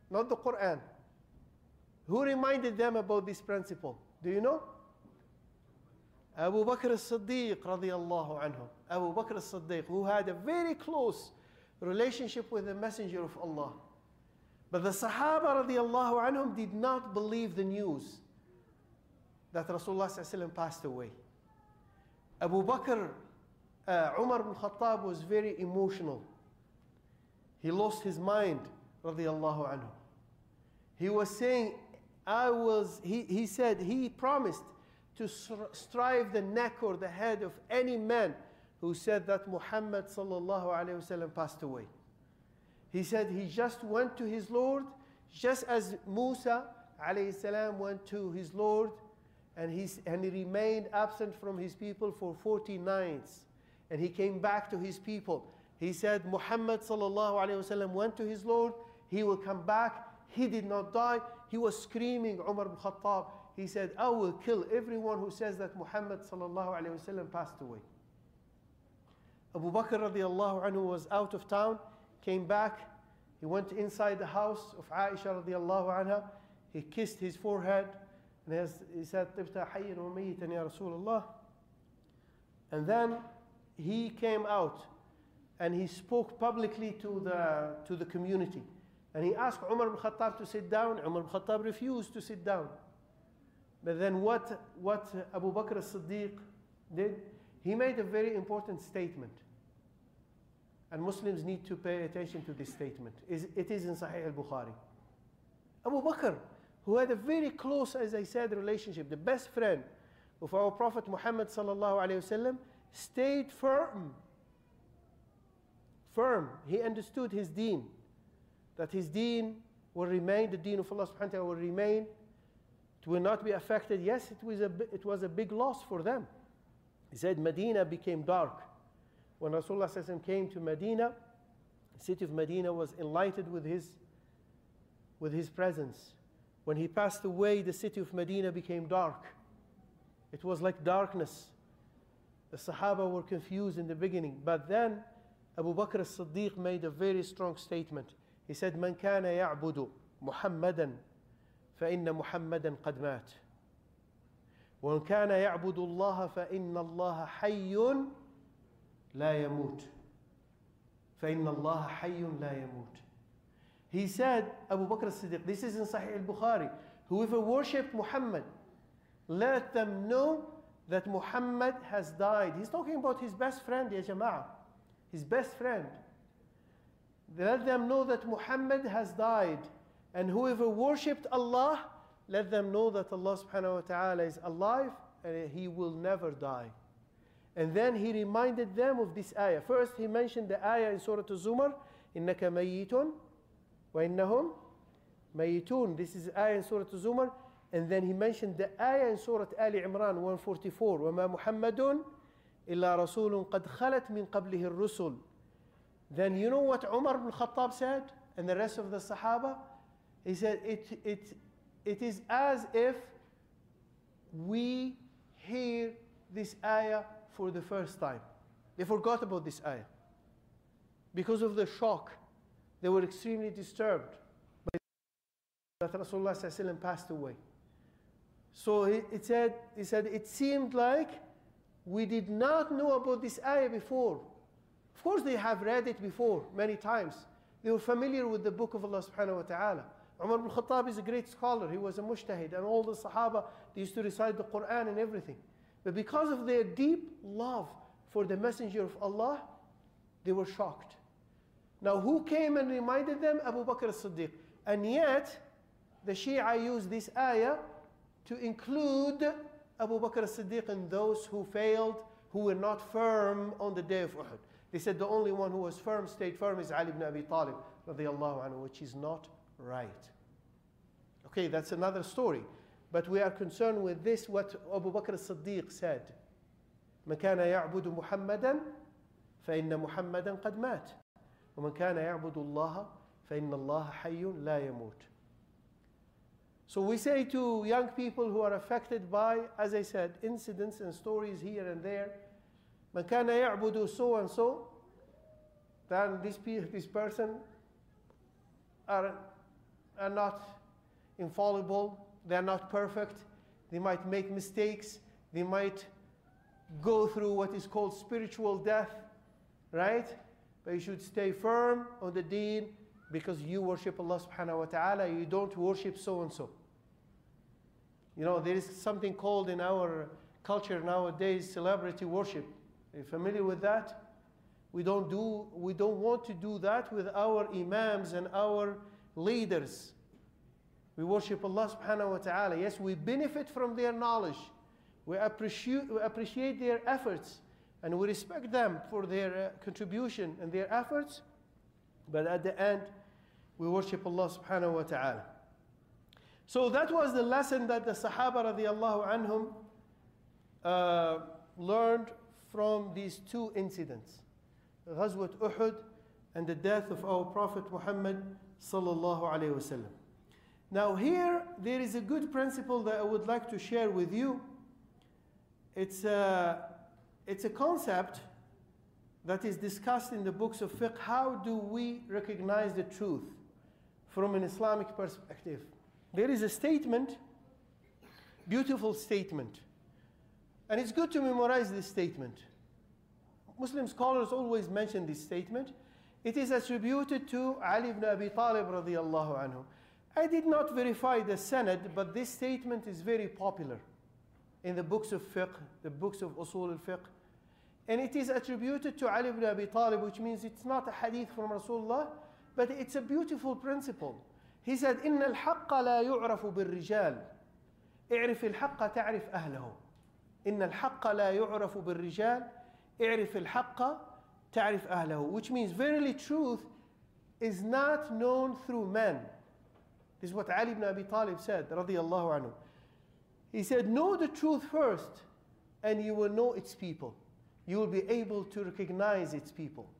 [SPEAKER 2] not the Quran. Who reminded them about this principle? Do you know? Abu Bakr as-Siddiq radiyallahu anhu. Abu Bakr as-Siddiq, who had a very close relationship with the Messenger of Allah. But the Sahaba radiyallahu anhum did not believe the news that Rasulullah sallallahu alaihi wasallam passed away. Abu Bakr, Umar ibn Khattab was very emotional. He lost his mind radiyallahu anhu. He was saying, he said, he promised to strive the neck or the head of any man who said that Muhammad sallallahu alayhi wasallam passed away. He said he just went to his Lord, just as Musa alayhi salam went to his Lord, and he remained absent from his people for 40 nights. And he came back to his people. He said Muhammad sallallahu alayhi wasallam went to his Lord, he will come back. He did not die. He was screaming, Umar ibn Khattab. He said, I will kill everyone who says that Muhammad sallallahu alayhi wasallam passed away. Abu Bakr radiallahu anhu was out of town, came back. He went inside the house of Aisha radiallahu anha. He kissed his forehead. And he said, Tibta hayyan wa mayyitan ya Rasulullah. And then he came out and he spoke publicly to the community. And he asked Umar ibn Khattab to sit down. Umar ibn Khattab refused to sit down. But then what Abu Bakr as-Siddiq did, he made a very important statement. And Muslims need to pay attention to this statement. It is in Sahih al-Bukhari. Abu Bakr, who had a very close, as I said, relationship, the best friend of our Prophet Muhammad sallallahu alayhi wasallam, stayed firm. Firm. He understood his deen. That his deen will remain, the deen of Allah subhanahu wa ta'ala will remain. It will not be affected. Yes, it was a big loss for them. He said Medina became dark. When Rasulullah sallallahu alaihi wasallam came to Medina, the city of Medina was enlightened with his presence. When he passed away, the city of Medina became dark. It was like darkness. The Sahaba were confused in the beginning. But then Abu Bakr as-Siddiq made a very strong statement. He said, من كان يعبد محمدا فإن محمدا قد مات. ومن كان يعبد الله فإن الله حي لا يموت. فإن الله حي لا يموت. He said, Abu Bakr as-Siddiq, this is in Sahih al-Bukhari, whoever worshipped Muhammad, let them know that Muhammad has died. He's talking about his best friend, ya Jama'ah. His best friend. Let them know that Muhammad has died. And whoever worshipped Allah, let them know that Allah subhanahu wa ta'ala is alive and He will never die. And then He reminded them of this ayah. First He mentioned the ayah in Surah Al-Zumar, إِنَّكَ مَيِّتٌ وَإِنَّهُمْ مَيِّتُونَ. This is ayah in Surah Al-Zumar. And then He mentioned the ayah in Surah Ali Imran 144. وَمَا مُحَمَّدٌ إِلَّا رَسُولٌ قَدْ خَلَتْ مِنْ قَبْلِهِ الرُّسُلُ. Then you know what Umar ibn Khattab said and the rest of the Sahaba? He said, it is as if we hear this ayah for the first time. They forgot about this ayah. Because of the shock, they were extremely disturbed by that Rasulullah sallallahu alaihi wasallam passed away. So he said, it seemed like we did not know about this ayah before. Of course, they have read it before many times. They were familiar with the book of Allah subhanahu wa ta'ala. Umar ibn Khattab is a great scholar. He was a mujtahid. And all the Sahaba, they used to recite the Quran and everything. But because of their deep love for the Messenger of Allah, they were shocked. Now, who came and reminded them? Abu Bakr as-Siddiq. And yet, the Shia used this ayah to include Abu Bakr as-Siddiq and those who failed, who were not firm on the day of Uhud. They said the only one who was firm, stayed firm, is Ali ibn Abi Talib, radiyallahu anhu, which is not right. Okay, that's another story. But we are concerned with this, what Abu Bakr as-Siddiq said. مَنْ كَانَ يَعْبُدُ مُحَمَّدًا فَإِنَّ مُحَمَّدًا قَدْ مَاتَ وَمَنْ كَانَ يَعْبُدُ اللَّهَ فَإِنَّ اللَّهَ حَيٌّ لَا يَمُوتُ. So we say to young people who are affected by, as I said, incidents and stories here and there, مَنْ كَانَ يَعْبُدُ so and so, then this person are are not infallible, they are not perfect, they might make mistakes, they might go through what is called spiritual death, right? But you should stay firm on the deen because you worship Allah subhanahu wa ta'ala, you don't worship so and so. You know, there is something called in our culture nowadays celebrity worship. Are you familiar with that? We don't want to do that with our imams and our leaders. We worship Allah subhanahu wa ta'ala. Yes, we benefit from their knowledge. We appreciate their efforts and we respect them for their contribution and their efforts. But at the end, we worship Allah subhanahu wa ta'ala. So that was the lesson that the Sahaba radiallahu anhum learned from these two incidents. Ghazwat Uhud and the death of our Prophet Muhammad sallallahu alayhi wasallam. Now here, there is a good principle that I would like to share with you. It's a concept that is discussed in the books of fiqh. How do we recognize the truth from an Islamic perspective? There is a statement, beautiful statement, and it's good to memorize this statement. Muslim scholars always mention this statement. It is attributed to Ali ibn Abi Talib radiyallahu anhu. I did not verify the sanad, but this statement is very popular in the books of fiqh, the books of usul al-fiqh. And it is attributed to Ali ibn Abi Talib, which means it's not a hadith from Rasulullah, but it's a beautiful principle. He said, إِنَّ الْحَقَّ لَا يُعْرَفُ بِالرِّجَالِ اعرف الحق تعرف أهله. إِنَّ الْحَقَّ لَا يُعْرَفُ بِالرِّجَالِ اعرف الحق تعرف أهله. Which means, verily truth is not known through men. This is what Ali ibn Abi Talib said, radiyallahu anhu. He said, know the truth first, and you will know its people. You will be able to recognize its people.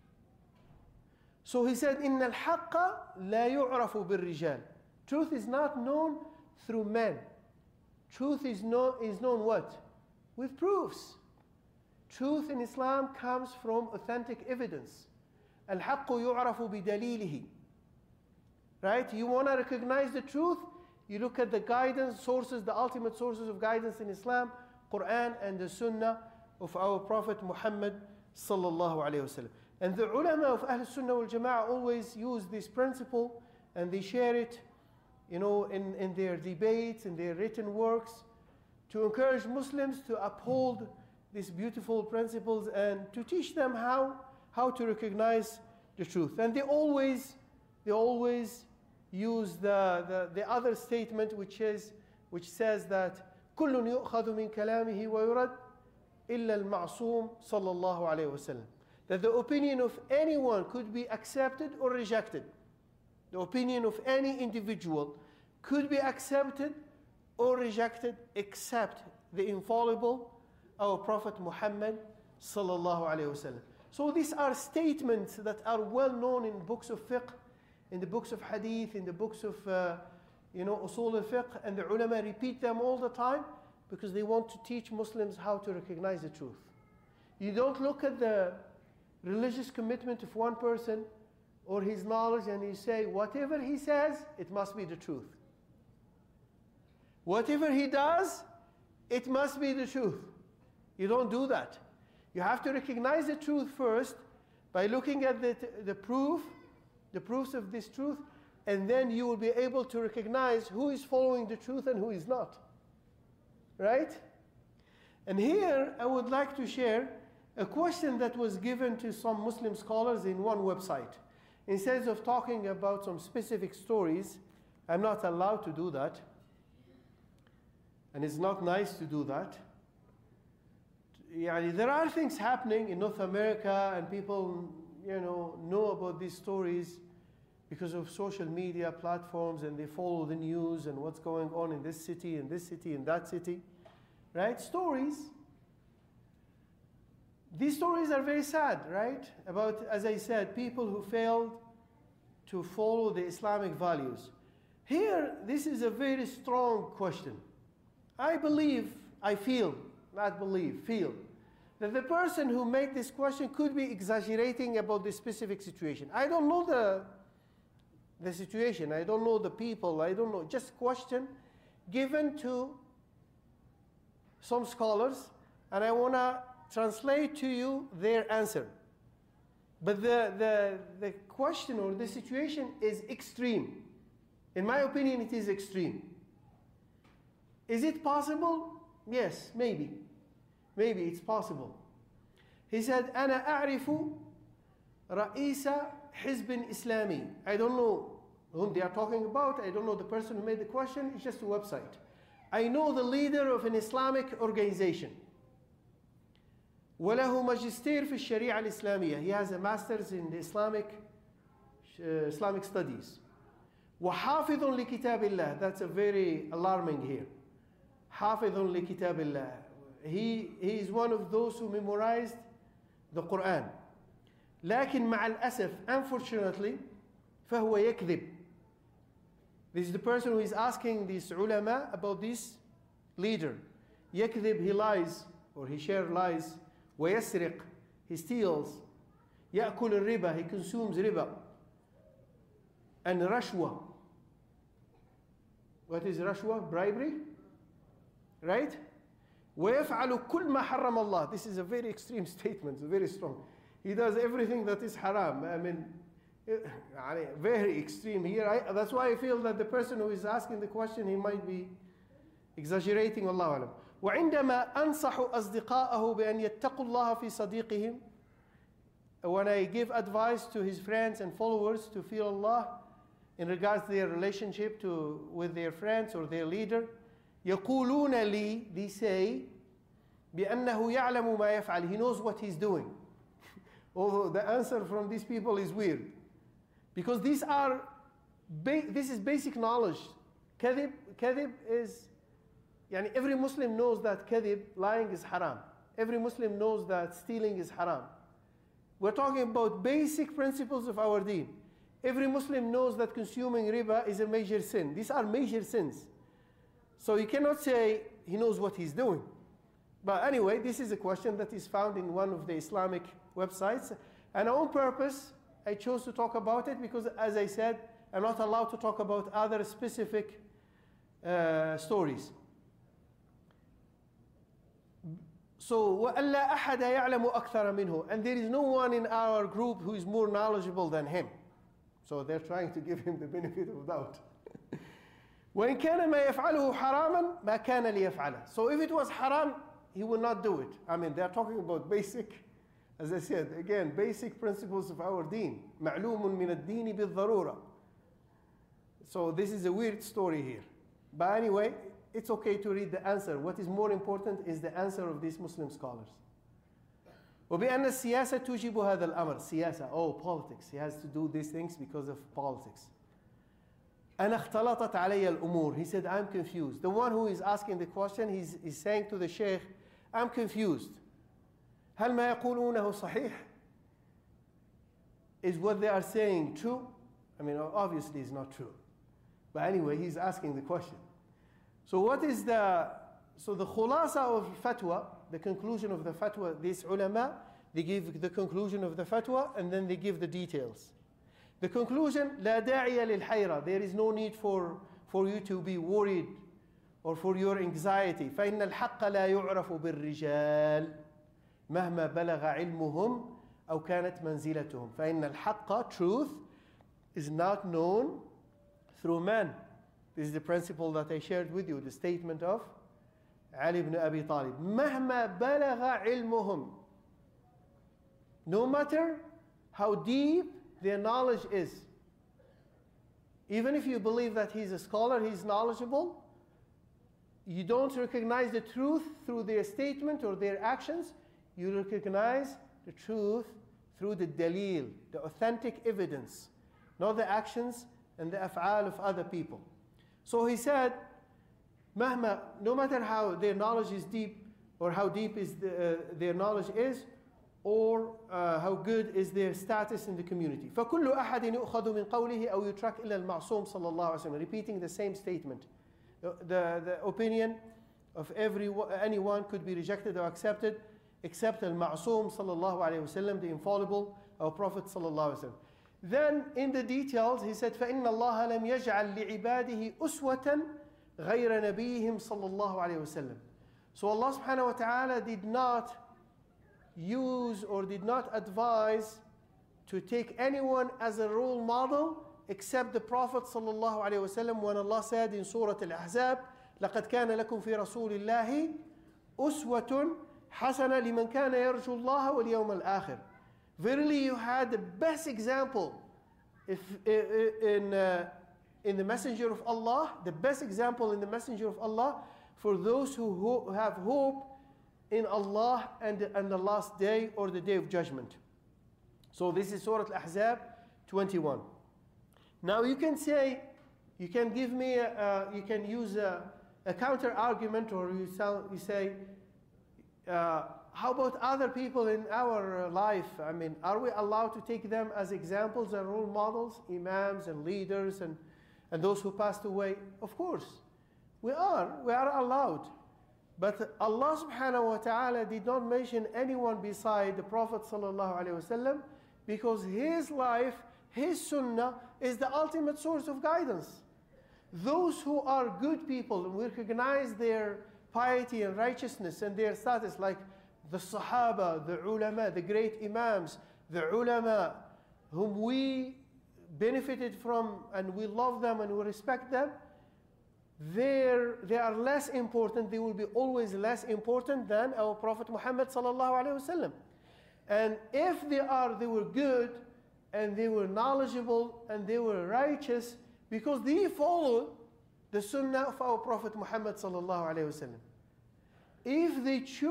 [SPEAKER 2] So he said, إِنَّ الْحَقَّ لَا يُعْرَفُ بِالرِّجَالِ. Truth is not known through men. Truth is known what? With proofs. Truth in Islam comes from authentic evidence. الْحَقُّ يُعْرَفُ بِدَلِيلِهِ. Right? You want to recognize the truth, you look at the guidance sources, the ultimate sources of guidance in Islam, Quran and the Sunnah of our Prophet Muhammad sallallahu alayhi wasallam. And the ulama of Ahl Sunnah wal Jama'ah always use this principle and they share it, you know, in their debates, in their written works, to encourage Muslims to uphold these beautiful principles and to teach them how to recognize the truth. And they always use the other statement which says that كل يؤخذ من كلامه ويرد إلا المعصوم صلى الله عليه وسلم. That the opinion of anyone could be accepted or rejected. The opinion of any individual could be accepted or rejected except the infallible, our Prophet Muhammad sallallahu alayhi wasallam. So these are statements that are well known in books of fiqh, in the books of hadith, in the books of usul al-fiqh, and the ulama repeat them all the time because they want to teach Muslims how to recognize the truth. You don't look at the religious commitment of one person or his knowledge and you say, whatever he says, it must be the truth. Whatever he does, it must be the truth. You don't do that. You have to recognize the truth first by looking at the proofs of this truth, and then you will be able to recognize who is following the truth and who is not. Right? And here I would like to share a question that was given to some Muslim scholars in one website. Instead of talking about some specific stories, I'm not allowed to do that. And it's not nice to do that. There are things happening in North America and people know about these stories because of social media platforms, and they follow the news and what's going on in this city and that city. Right? Stories. These stories are very sad, right? About, as I said, people who failed to follow the Islamic values. Here, this is a very strong question. Feel that the person who made this question could be exaggerating about this specific situation. I don't know the situation. I don't know the people. I don't know. Just question given to some scholars, and I want to translate to you their answer. But the question or the situation is extreme. In my opinion, it is extreme. Is it possible? Yes, maybe. Maybe it's possible. He said, أنا أعرف رئيس حزب إسلامي. I don't know whom they are talking about. I don't know the person who made the question. It's just a website. I know the leader of an Islamic organization. وله ماجستير في الشريعة الإسلامية. He has a master's in the Islamic studies. وحافظ لكتاب الله. That's a very alarming here. حافظ لكتاب الله. He is one of those who memorized the Quran. لكن مع الأسف, unfortunately, فهو يكذب. This is the person who is asking these ulama about this leader. يكذب, he lies, or he shares lies. ويسرق, he steals. يأكل الربا, he consumes riba. And rashwa. What is rashwa? Bribery? Right? ويفعل كل ما حرم الله. This is a very extreme statement, very strong. He does everything that is haram. I mean, very extreme here. That's why I feel that the person who is asking the question, he might be exaggerating. Allah alam. وعندما أنصح أصدقائه بأن يتقوا الله في صديقهم, when I give advice to his friends and followers to fear Allah in regards to their relationship with their friends or their leader, يقولون لي, they say, بأنه يعلم ما يفعل. He knows what he's doing. Although the answer from these people is weird. Because this is basic knowledge. Kadhib is, yani every Muslim knows that kadhib, lying, is haram. Every Muslim knows that stealing is haram. We're talking about basic principles of our deen. Every Muslim knows that consuming riba is a major sin. These are major sins. So you cannot say he knows what he's doing. But anyway, this is a question that is found in one of the Islamic websites. And on purpose, I chose to talk about it because, as I said, I'm not allowed to talk about other specific stories. So, وَأَلَّا أَحَدَ يَعْلَمُ أَكْثَرَ مِنْهُ. And there is no one in our group who is more knowledgeable than him. So they're trying to give him the benefit of doubt. وَإِنْ كَانَ مَا يَفْعَلُهُ حَرَامًا مَا كَانَ لِيَفْعَلَهُ. So if it was haram, he would not do it. I mean, they're talking about basic, as I said, again, basic principles of our deen. مَعْلُومٌ مِنَ الدِّينِ بِالضَّرُورَةِ. So this is a weird story here. But anyway, it's okay to read the answer. What is more important is the answer of these Muslim scholars. وبأن السياسة توجب هذا الأمر. سياسة, politics. He has to do these things because of politics. أنا اختلطت علي الأمور. He said, I'm confused. The one who is asking the question, he's saying to the sheikh, I'm confused. هل ما يقولونه صحيح? Is what they are saying true? I mean, obviously it's not true. But anyway, he's asking the question. So the khulasa of fatwa, the conclusion of the fatwa, these ulama, they give the conclusion of the fatwa and then they give the details. The conclusion, لا داعي للحيرة. There is no need for you to be worried or for your anxiety. فإن الحق لا يعرف بالرجال مهما بلغ علمهم أو كانت منزلتهم. فإن الحق, truth, is not known through man. This is the principle that I shared with you, the statement of Ali ibn Abi Talib. مهما بلغ علمهم. No matter how deep their knowledge is. Even if you believe that he's a scholar, he's knowledgeable, you don't recognize the truth through their statement or their actions. You recognize the truth through the dalil, the authentic evidence, not the actions and the af'al of other people. So he said, no matter how their knowledge is deep, or how deep is their knowledge is, or how good is their status in the community. فَكُلُّ أَحَدٍ يُؤْخَذُ مِنْ قَوْلِهِ أَوْ يُتْرَكْ إِلَّا الْمَعْصُومِ صلى الله عليه وسلم. Repeating the same statement. The opinion of anyone could be rejected or accepted, except al-Ma'soom صلى الله عليه وسلم, the infallible, our Prophet صلى الله عليه وسلم. Then in the details, he said, فَإِنَّ اللَّهَ لَمْ يَجْعَلْ لِعِبَادِهِ أُسْوَةً غَيْرَ نَبِيِّهِمْ صَلَّى اللَّهُ عَلَيْهِ وسلم. So Allah subhanahu wa ta'ala did not use or did not advise to take anyone as a role model except the Prophet sallallahu alaihi wasallam, when Allah said in Surah Al-Ahzab, لَقَدْ كَانَ لَكُمْ فِي رَسُولِ اللَّهِ أُسْوَةٌ حَسَنَةٌ لِمَنْ كَانَ يَرْجُو اللَّهَ وَالْيَوْمَ الْآخِرِ. Verily you had the best example in the Messenger of Allah, the best example in the Messenger of Allah for those who have hope in Allah and the last day or the day of judgment. So this is Surah Al-Ahzab 21. Now you can say, you can give me, you can use a counter argument, or you say, how about other people in our life? I mean, are we allowed to take them as examples and role models, imams and leaders and those who passed away? Of course, we are allowed. But Allah subhanahu wa ta'ala did not mention anyone beside the Prophet sallallahu alaihi wasallam, because his life, his sunnah is the ultimate source of guidance. Those who are good people, we recognize their piety and righteousness and their status, like the Sahaba, the ulama, the great imams, the ulama, whom we benefited from and we love them and we respect them, they are less important, they will be always less important than our Prophet Muhammad sallallahu alaihi wasallam. And if they were good and they were knowledgeable and they were righteous because they followed the sunnah of our Prophet Muhammad sallallahu alaihi wasallam. If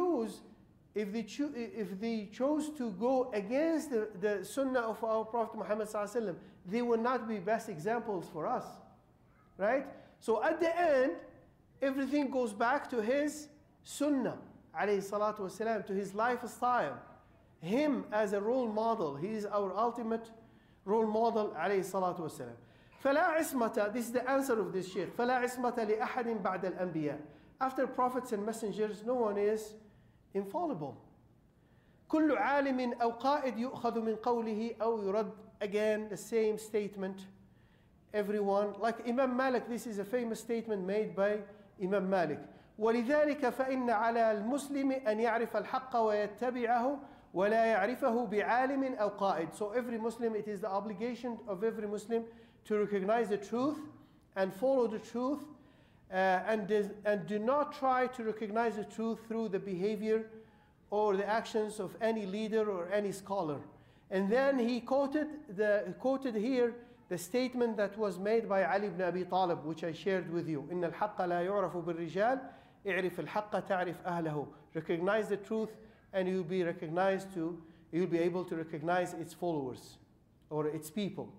[SPEAKER 2] they chose to go against the sunnah of our Prophet Muhammad sallallahu alaihi wasallam, they would not be best examples for us, right? So at the end, everything goes back to his sunnah, alayhi salatu wasalam, to his lifestyle. Him as a role model. He is our ultimate role model, alayhi salatu wasalam. فَلَا عِصْمَةَ, this is the answer of this Shaykh. فَلَا عِصْمَةَ لِأَحَدٍ بَعْدَ الْأَنْبِيَاءِ. After prophets and messengers, no one is infallible. كُلُّ عَالِمٍ أَوْ قَائِدٍ يُؤْخَذُ مِنْ قَوْلِهِ أَوْ يُرَدْ. Again, the same statement. Everyone, like Imam Malik, this is a famous statement made by Imam Malik. وَلِذَلِكَ فَإِنَّ عَلَى الْمُسْلِمِ أَنْ يَعْرِفَ الْحَقَّ وَيَتَّبِعَهُ وَلَا يَعْرِفَهُ بِعَالِمٍ أَوْ قَائِدٍ. So every Muslim, it is the obligation of every Muslim to recognize the truth and follow the truth, and do not try to recognize the truth through the behavior or the actions of any leader or any scholar. And then he quoted here the statement that was made by Ali ibn Abi Talib, which I shared with you. إِنَّ الْحَقَّ لَا يُعْرَفُ بِالرِّجَالِ اعْرِفِ الْحَقَّ تَعْرِفْ أَهْلَهُ. Recognize the truth and you'll be able to recognize its followers or its people.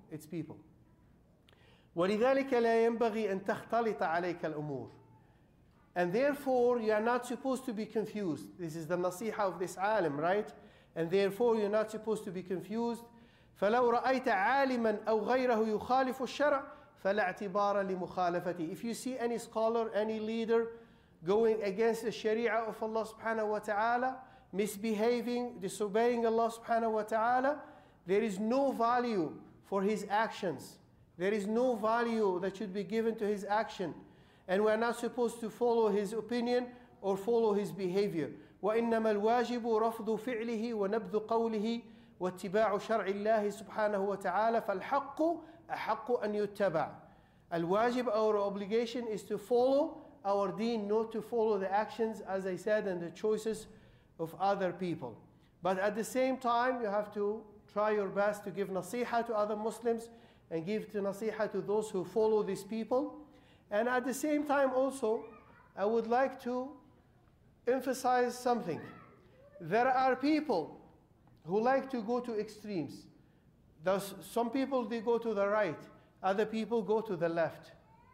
[SPEAKER 2] وَلِذَلِكَ لَا يَنْبَغِي أَن تَخْتَلِطَ عَلَيْكَ الْأُمُورِ. And therefore you are not supposed to be confused. This is the nasiha of this alim, right? And therefore you're not supposed to be confused. فَلَوْ رَأَيْتَ عَالِمًا أَوْ غَيْرَهُ يُخَالِفُ الشَّرْعَ فَلَا اعْتِبَارَ لِمُخَالَفَتِهِ. If you see any scholar, any leader going against the sharia of Allah subhanahu wa ta'ala, misbehaving, disobeying Allah subhanahu wa ta'ala, there is no value for his actions. There is no value that should be given to his action. And we are not supposed to follow his opinion or follow his behavior. وَإِنَّمَا الْوَاجِبُ رَفْضُ فِعْلِهِ وَنَبْذُ قَوْلِهِ واتباع شرع الله سبحانه وتعالى فالحق أحق أن يتبع. Al-wajib, our obligation is to follow our deen, not to follow the actions, as I said, and the choices of other people. But at the same time, you have to try your best to give nasiha to other Muslims and give nasiha to those who follow these people. And at the same time also, I would like to emphasize something. There are people who like to go to extremes. Some people, they go to the right. Other people go to the left.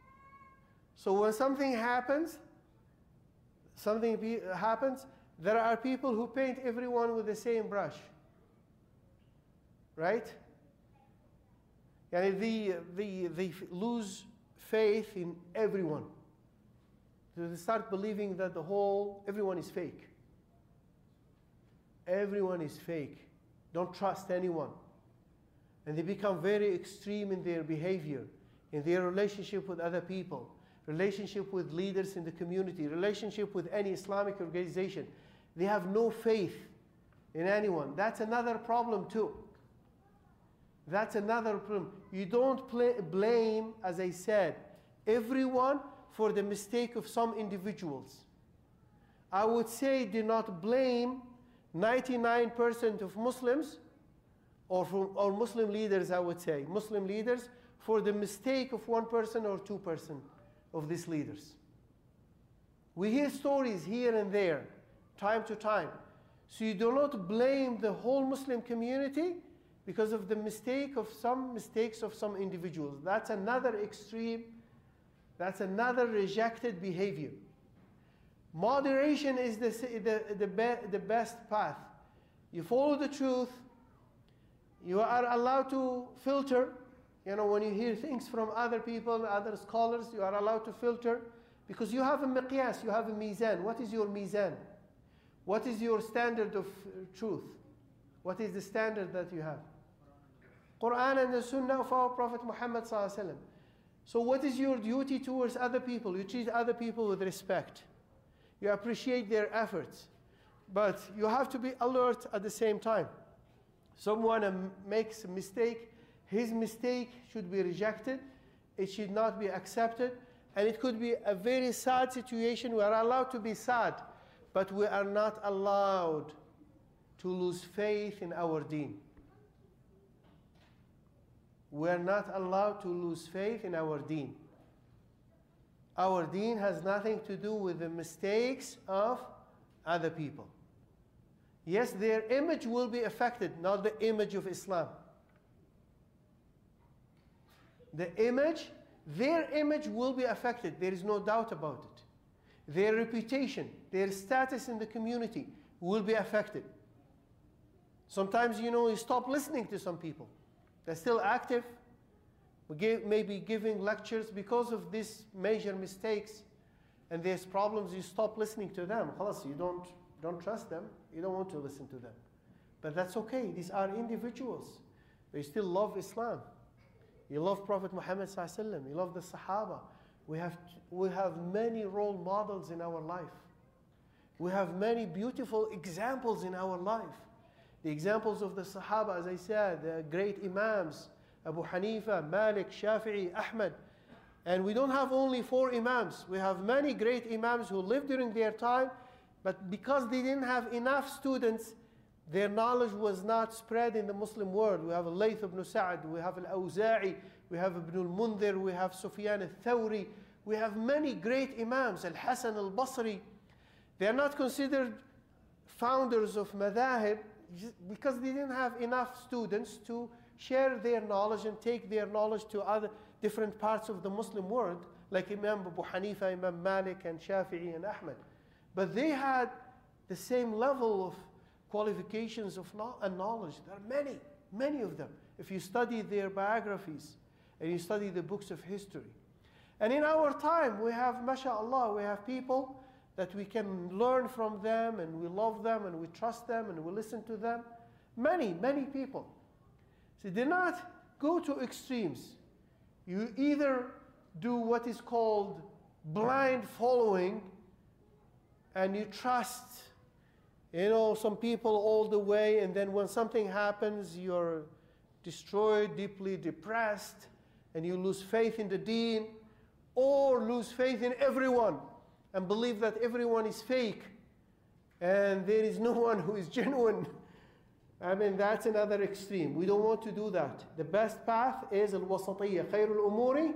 [SPEAKER 2] So when something happens, there are people who paint everyone with the same brush. Right? And they lose faith in everyone. So they start believing that everyone is fake. Everyone is fake. Don't trust anyone. And they become very extreme in their behavior, in their relationship with other people, relationship with leaders in the community, relationship with any Islamic organization. They have no faith in anyone. That's another problem too. That's another problem. You don't blame, as I said, everyone for the mistake of some individuals. I would say do not blame 99% of Muslims or Muslim leaders, I would say, Muslim leaders, for the mistake of 1% or 2% of these leaders. We hear stories here and there, time to time. So you do not blame the whole Muslim community because of the mistakes of some individuals. That's another extreme, that's another rejected behavior. Moderation is the best path. You follow the truth. You are allowed to filter. When you hear things from other people, other scholars, you are allowed to filter because you have a miqyas, you have a mizan. What is your mizan? What is your standard of truth? What is the standard that you have? Quran and the Sunnah of our Prophet Muhammad sallallahu alaihi wasallam. So what is your duty towards other people? You treat other people with respect. You appreciate their efforts. But you have to be alert at the same time. Someone makes a mistake, his mistake should be rejected. It should not be accepted. And it could be a very sad situation. We are allowed to be sad, but we are not allowed to lose faith in our deen. We are not allowed to lose faith in our deen. Our deen has nothing to do with the mistakes of other people. Yes, their image will be affected, not the image of Islam. Their image will be affected. There is no doubt about it. Their reputation, their status in the community will be affected. Sometimes, you stop listening to some people. They're still active. We maybe giving lectures because of these major mistakes and there's problems. You stop listening to them. You don't trust them. You don't want to listen to them. But that's okay. These are individuals. They still love Islam. You love Prophet Muhammad sallallahu alaihi wasallam. You love the Sahaba. We have many role models in our life. We have many beautiful examples in our life. The examples of the Sahaba, as I said, the great Imams, Abu Hanifa, Malik, Shafi'i, Ahmad. And we don't have only 4 Imams. We have many great Imams who lived during their time, but because they didn't have enough students, their knowledge was not spread in the Muslim world. We have Layth ibn Sa'd, we have Al-Awza'i, we have Ibn al-Mundhir, we have Sufyan al-Thawri. We have many great Imams, Al-Hasan al-Basri. They are not considered founders of madhahib because they didn't have enough students to share their knowledge and take their knowledge to other different parts of the Muslim world, like Imam Abu Hanifa, Imam Malik, and Shafi'i, and Ahmad. But they had the same level of qualifications and knowledge. There are many of them. If you study their biographies and you study the books of history. And in our time, we have, mashallah, we have people that we can learn from them, and we love them, and we trust them, and we listen to them. Many people. So do not go to extremes. You either do what is called blind following, and you trust, some people all the way, and then when something happens, you're destroyed, deeply depressed, and you lose faith in the deen, or lose faith in everyone, and believe that everyone is fake, and there is no one who is genuine. That's another extreme. We don't want to do that. The best path is al-wasatiyya. خير الأمور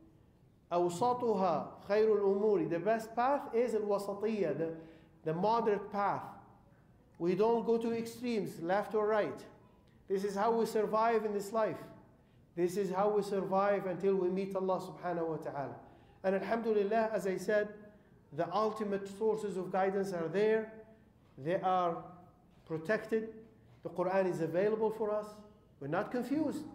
[SPEAKER 2] أوسطها خير الأمور. The best path is al-wasatiyya, the moderate path. We don't go to extremes, left or right. This is how we survive in this life. This is how we survive until we meet Allah subhanahu wa ta'ala. And alhamdulillah, as I said, the ultimate sources of guidance are there. They are protected. The Quran is available for us. We're not confused.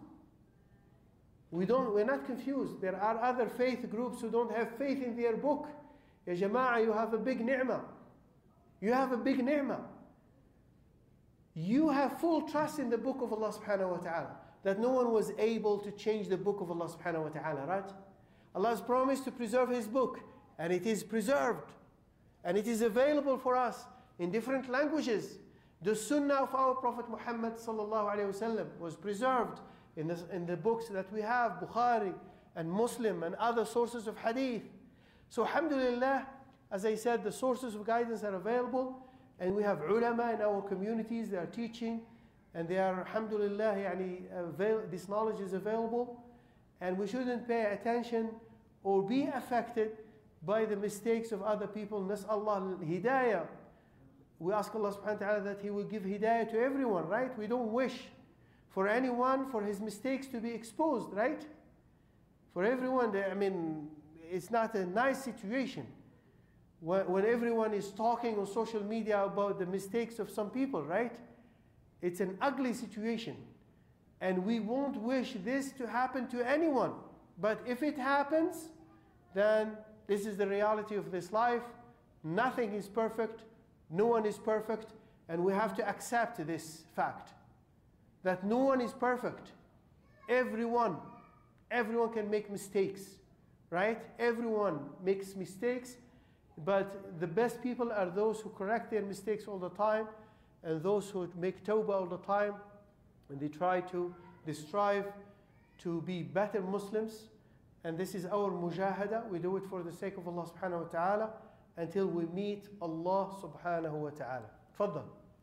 [SPEAKER 2] We're not confused. There are other faith groups who don't have faith in their book. Ya Jama'ah, you have a big ni'mah. You have a big ni'mah. You have full trust in the book of Allah subhanahu wa ta'ala. that no one was able to change the book of Allah subhanahu wa ta'ala, right? Allah has promised to preserve His book, and it is preserved. And it is available for us in different languages. The sunnah of our Prophet Muhammad sallallahu alayhi wasallam was preserved in the books that we have, Bukhari and Muslim and other sources of hadith. So alhamdulillah, as I said, the sources of guidance are available, and we have ulama in our communities, they are teaching, and they are, alhamdulillah, this knowledge is available, and we shouldn't pay attention or be affected by the mistakes of other people. Nas'Allah al-hidayah. We ask Allah subhanahu wa ta'ala that He will give hidayah to everyone, right? We don't wish for anyone for his mistakes to be exposed, right? For everyone, it's not a nice situation when everyone is talking on social media about the mistakes of some people, right? It's an ugly situation. And we won't wish this to happen to anyone. But if it happens, then this is the reality of this life. Nothing is perfect. No one is perfect. And we have to accept this fact, that no one is perfect. Everyone can make mistakes, right? Everyone makes mistakes. But the best people are those who correct their mistakes all the time, and those who make tawbah all the time, and they strive to be better Muslims. And this is our mujahada. We do it for the sake of Allah subhanahu wa ta'ala until we meet Allah subhanahu wa ta'ala. Tfaddal.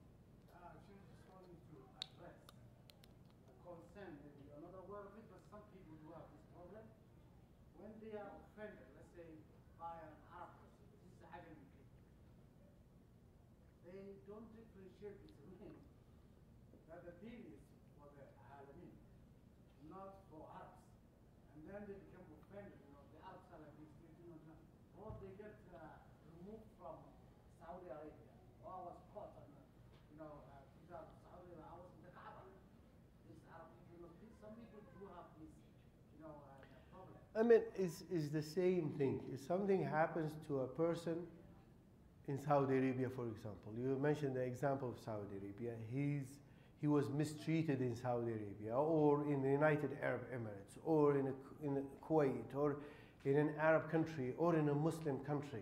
[SPEAKER 3] Don't differentiate between that the deen is for the alamin, not for Arabs. And then they become offended, the Arabs are like this, or they get removed from Saudi Arabia. Or I was caught on, Saudi Arabia, I was in the Kaaba. This Arab people, some people do have this, problem.
[SPEAKER 2] It's the same thing. If something happens to a person in Saudi Arabia, for example, you mentioned the example of Saudi Arabia. He was mistreated in Saudi Arabia, or in the United Arab Emirates, or in Kuwait, or in an Arab country, or in a Muslim country.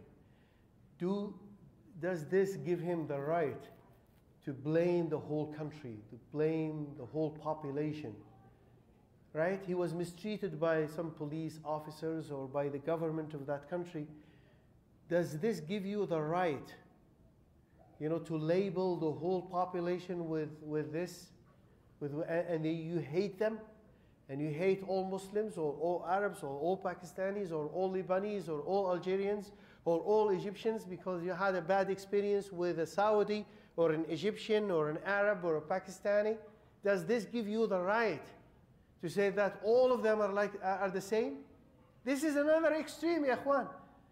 [SPEAKER 2] Does this give him the right to blame the whole country, to blame the whole population? Right? He was mistreated by some police officers or by the government of that country. Does this give you the right, to label the whole population with this, and you hate them, and you hate all Muslims, or all Arabs, or all Pakistanis, or all Lebanese, or all Algerians, or all Egyptians, because you had a bad experience with a Saudi, or an Egyptian, or an Arab, or a Pakistani? Does this give you the right to say that all of them are the same? This is another extreme, ya ikhwan.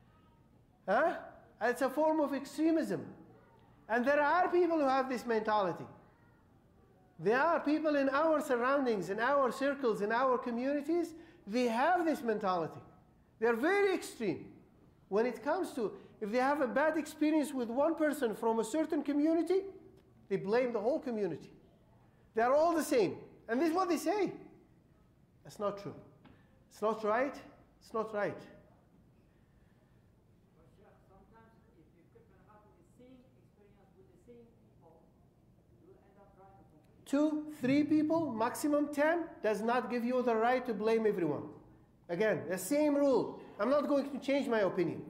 [SPEAKER 2] It's a form of extremism. And there are people who have this mentality. There are people in our surroundings, in our circles, in our communities, they have this mentality. They're very extreme. When it comes to, if they have a bad experience with one person from a certain community, they blame the whole community. They're all the same. And this is what they say. That's not true. It's not right. It's not right. Two, 3 people, maximum 10, does not give you the right to blame everyone. Again, the same rule. I'm not going to change my opinion.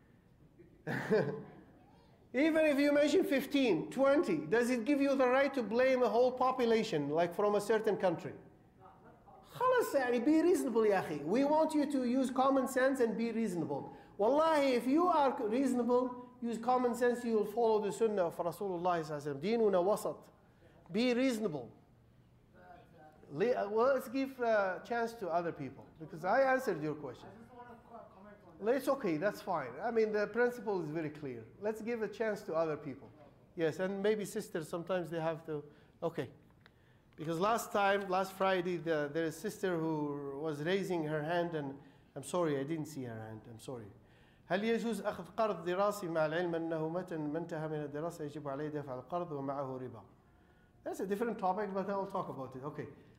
[SPEAKER 2] Even if you mention 15, 20, does it give you the right to blame a whole population, like from a certain country? خلاص, be reasonable, ya akhi. We want you to use common sense and be reasonable. Wallahi, if you are reasonable, use common sense, you will follow the sunnah of Rasulullah sallallahu alaihi wasallam. Dinuna wasat. Be reasonable. Well, let's give a chance to other people, because I answered your question.
[SPEAKER 3] I just want to comment on that.
[SPEAKER 2] It's okay, that's fine. The principle is very clear. Let's give a chance to other people. Yes, and maybe sisters, sometimes they have to. Okay. Because last Friday, there is a sister who was raising her hand, and I'm sorry, I didn't see her hand. I'm sorry. هل يجوز أخذ قرض دراسي مع العلم أنه متى ما انتهى من الدراسة يجب عليه دفع القرض ومعه ربا? That's a different topic, but I'll talk about it. Okay.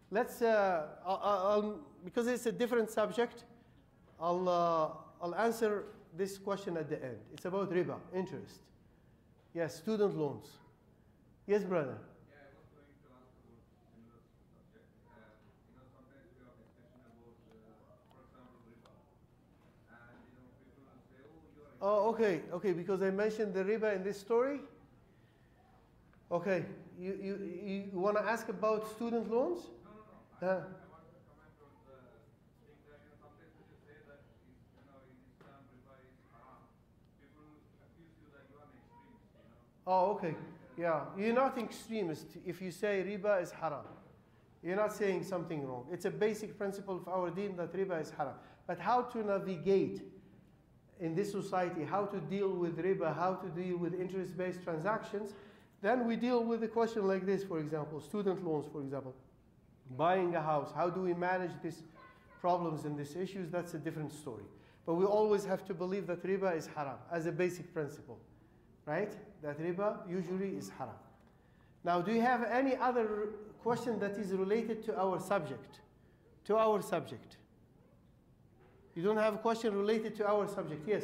[SPEAKER 2] Let's, because it's a different subject, I'll answer this question at the end. It's about riba, interest. Yes, student loans. Yes, brother.
[SPEAKER 4] Yeah, I was going to ask about similar subject. Sometimes we have discussion about, for example, riba. And, people will say, oh, you are...
[SPEAKER 2] Oh, okay, because I mentioned the riba in this story. Okay, you want to ask about student loans?
[SPEAKER 4] No. I want to comment on the thing that, sometimes when you say that, in Islam, riba is haram, people accuse you that you are an extremist,
[SPEAKER 2] Oh, okay. Yeah, you're not extremist if you say riba is haram. You're not saying something wrong. It's a basic principle of our deen that riba is haram. But how to navigate in this society, how to deal with riba, how to deal with interest-based transactions, then we deal with a question like this, for example, student loans, for example. Buying a house, how do we manage these problems and these issues? That's a different story. But we always have to believe that riba is haram as a basic principle, right? That riba usually is haram. Now, do you have any other question that is related to our subject? To our subject. You don't have a question related to our subject? Yes?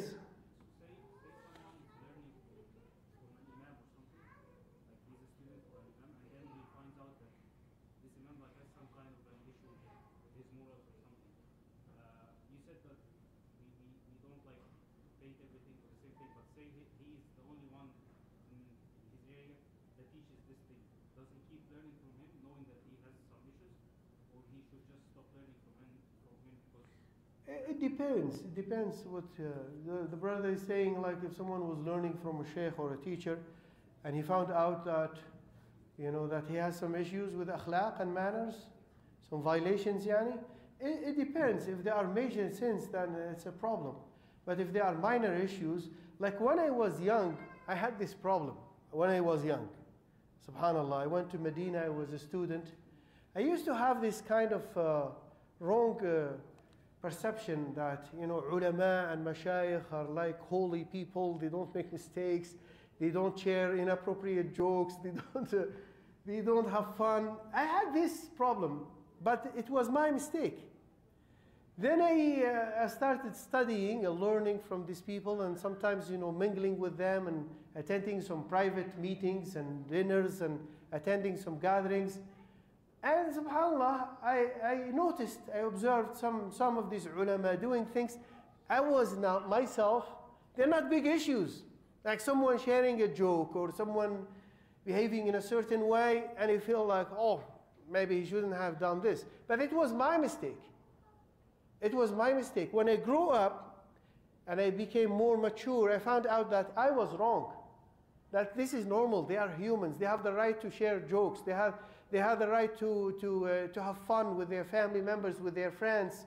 [SPEAKER 2] It depends. It depends what the brother is saying. Like if someone was learning from a sheikh or a teacher, and he found out that, that he has some issues with akhlaq and manners, some violations, yani. It depends. If there are major sins, then it's a problem. But if there are minor issues, like when I was young, I had this problem. When I was young, subhanallah, I went to Medina. I was a student. I used to have this kind of wrong perception that, ulama and mashayikh are like holy people. They don't make mistakes. They don't share inappropriate jokes. They don't have fun. I had this problem, but it was my mistake. Then I started studying and learning from these people, and sometimes, mingling with them and attending some private meetings and dinners and attending some gatherings. And subhanAllah, I noticed, I observed some of these ulama doing things I was not myself. They're not big issues. Like someone sharing a joke or someone behaving in a certain way, and you feel like, oh, maybe he shouldn't have done this. But it was my mistake. It was my mistake. When I grew up and I became more mature, I found out that I was wrong. That this is normal. They are humans. They have the right to share jokes. They have the right to have fun with their family members, with their friends.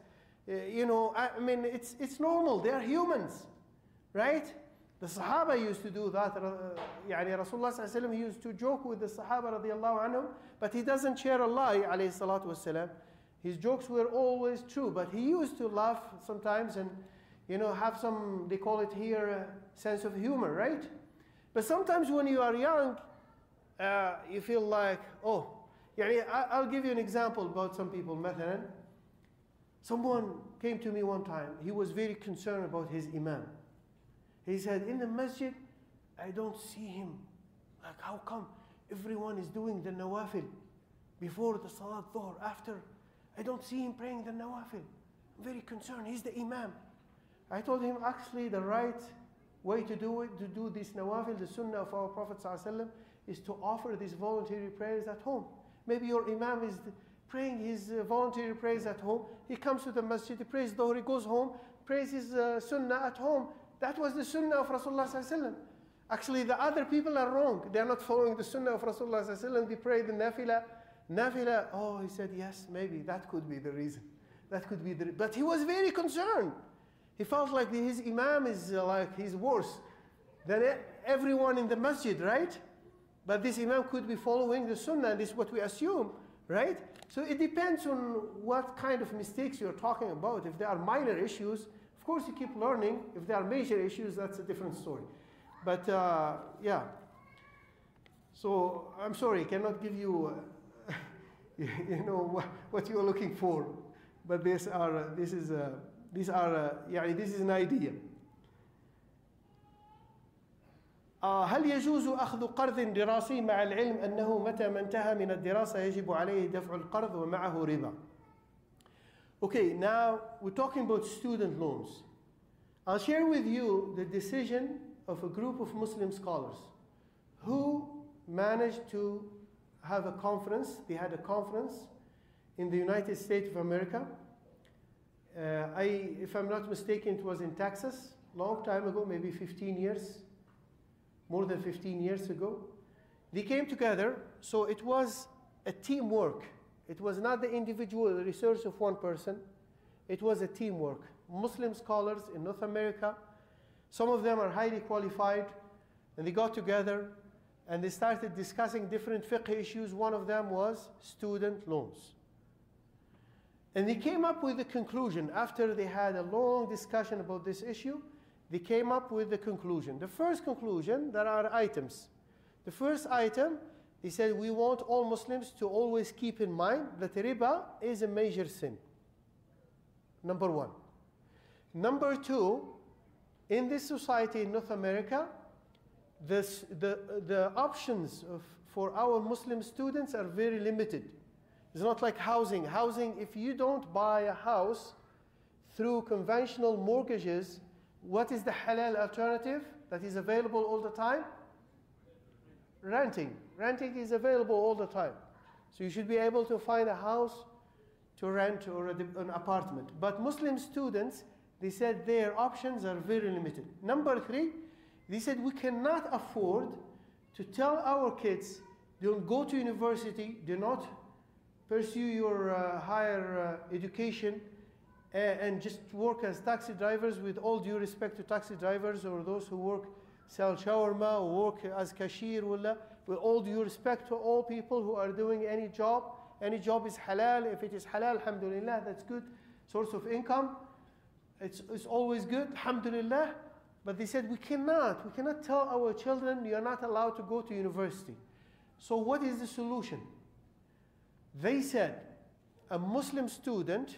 [SPEAKER 2] It's normal. They are humans, right? The Sahaba used to do that. Rasulullah sallallahu alaihi wasallam, he used to joke with the Sahaba radiallahu anhum, but he doesn't share a lie, alayhi salatu wasalam. His jokes were always true, but he used to laugh sometimes and, have some, they call it here, sense of humor, right? But sometimes when you are young, you feel like, oh, I'll give you an example about some people. Mathalan, someone came to me one time. He was very concerned about his imam. He said, in the masjid, I don't see him. Like, how come everyone is doing the nawafil before the salat dhuhr, after? I don't see him praying the nawafil. I'm very concerned. He's the imam. I told him, actually, the right way to do it, to do this nawafil, the sunnah of our Prophet ﷺ, is to offer these voluntary prayers at home. Maybe your imam is praying his voluntary prayers at home. He comes to the masjid, he prays dhuhr, he goes home, prays his sunnah at home. That was the sunnah of Rasulullah ﷺ. Actually, the other people are wrong. They are not following the sunnah of Rasulullah ﷺ. They pray the nafila. Oh, he said, yes, maybe that could be the reason. That could be the But he was very concerned. He felt like his imam is he's worse than everyone in the masjid, right? But this imam could be following the sunnah, and this is what we assume, right? So it depends on what kind of mistakes you're talking about. If there are minor issues, of course you keep learning. If there are major issues, that's a different story. But yeah. So I'm sorry, I cannot give you you know what you're looking for. But this is an idea. هل يجوز أخذ قرض دراسي مع العلم أنه متى ما انتهى من الدراسة يجب عليه دفع القرض ومعه ربا? Okay, now we're talking about student loans. I'll share with you the decision of a group of Muslim scholars who managed to have a conference. They had a conference in the United States of America. If I'm not mistaken, it was in Texas, long time ago, maybe 15 years, more than 15 years ago. They came together, so it was a teamwork. It was not the individual research of one person. It was a teamwork. Muslim scholars in North America, some of them are highly qualified, and they got together and they started discussing different fiqh issues. One of them was student loans. And they came up with the conclusion, after they had a long discussion about this issue, they came up with the conclusion. The first conclusion, there are items. The first item, they said, we want all Muslims to always keep in mind that riba is a major sin. Number one. Number two, in this society in North America, the options for our Muslim students are very limited. It's not like housing. Housing, if you don't buy a house through conventional mortgages, what is the halal alternative that is available all the time? Renting. Renting is available all the time. So you should be able to find a house to rent or an apartment. But Muslim students, they said their options are very limited. Number three, they said we cannot afford to tell our kids, don't go to university, do not pursue your higher education, and just work as taxi drivers, with all due respect to taxi drivers or those who sell shawarma or work as cashier, with all due respect to all people who are doing any job. Any job is halal. If it is halal, alhamdulillah, that's good source of income. It's always good, alhamdulillah. But they said we cannot tell our children you are not allowed to go to university. So what is the solution? They said a Muslim student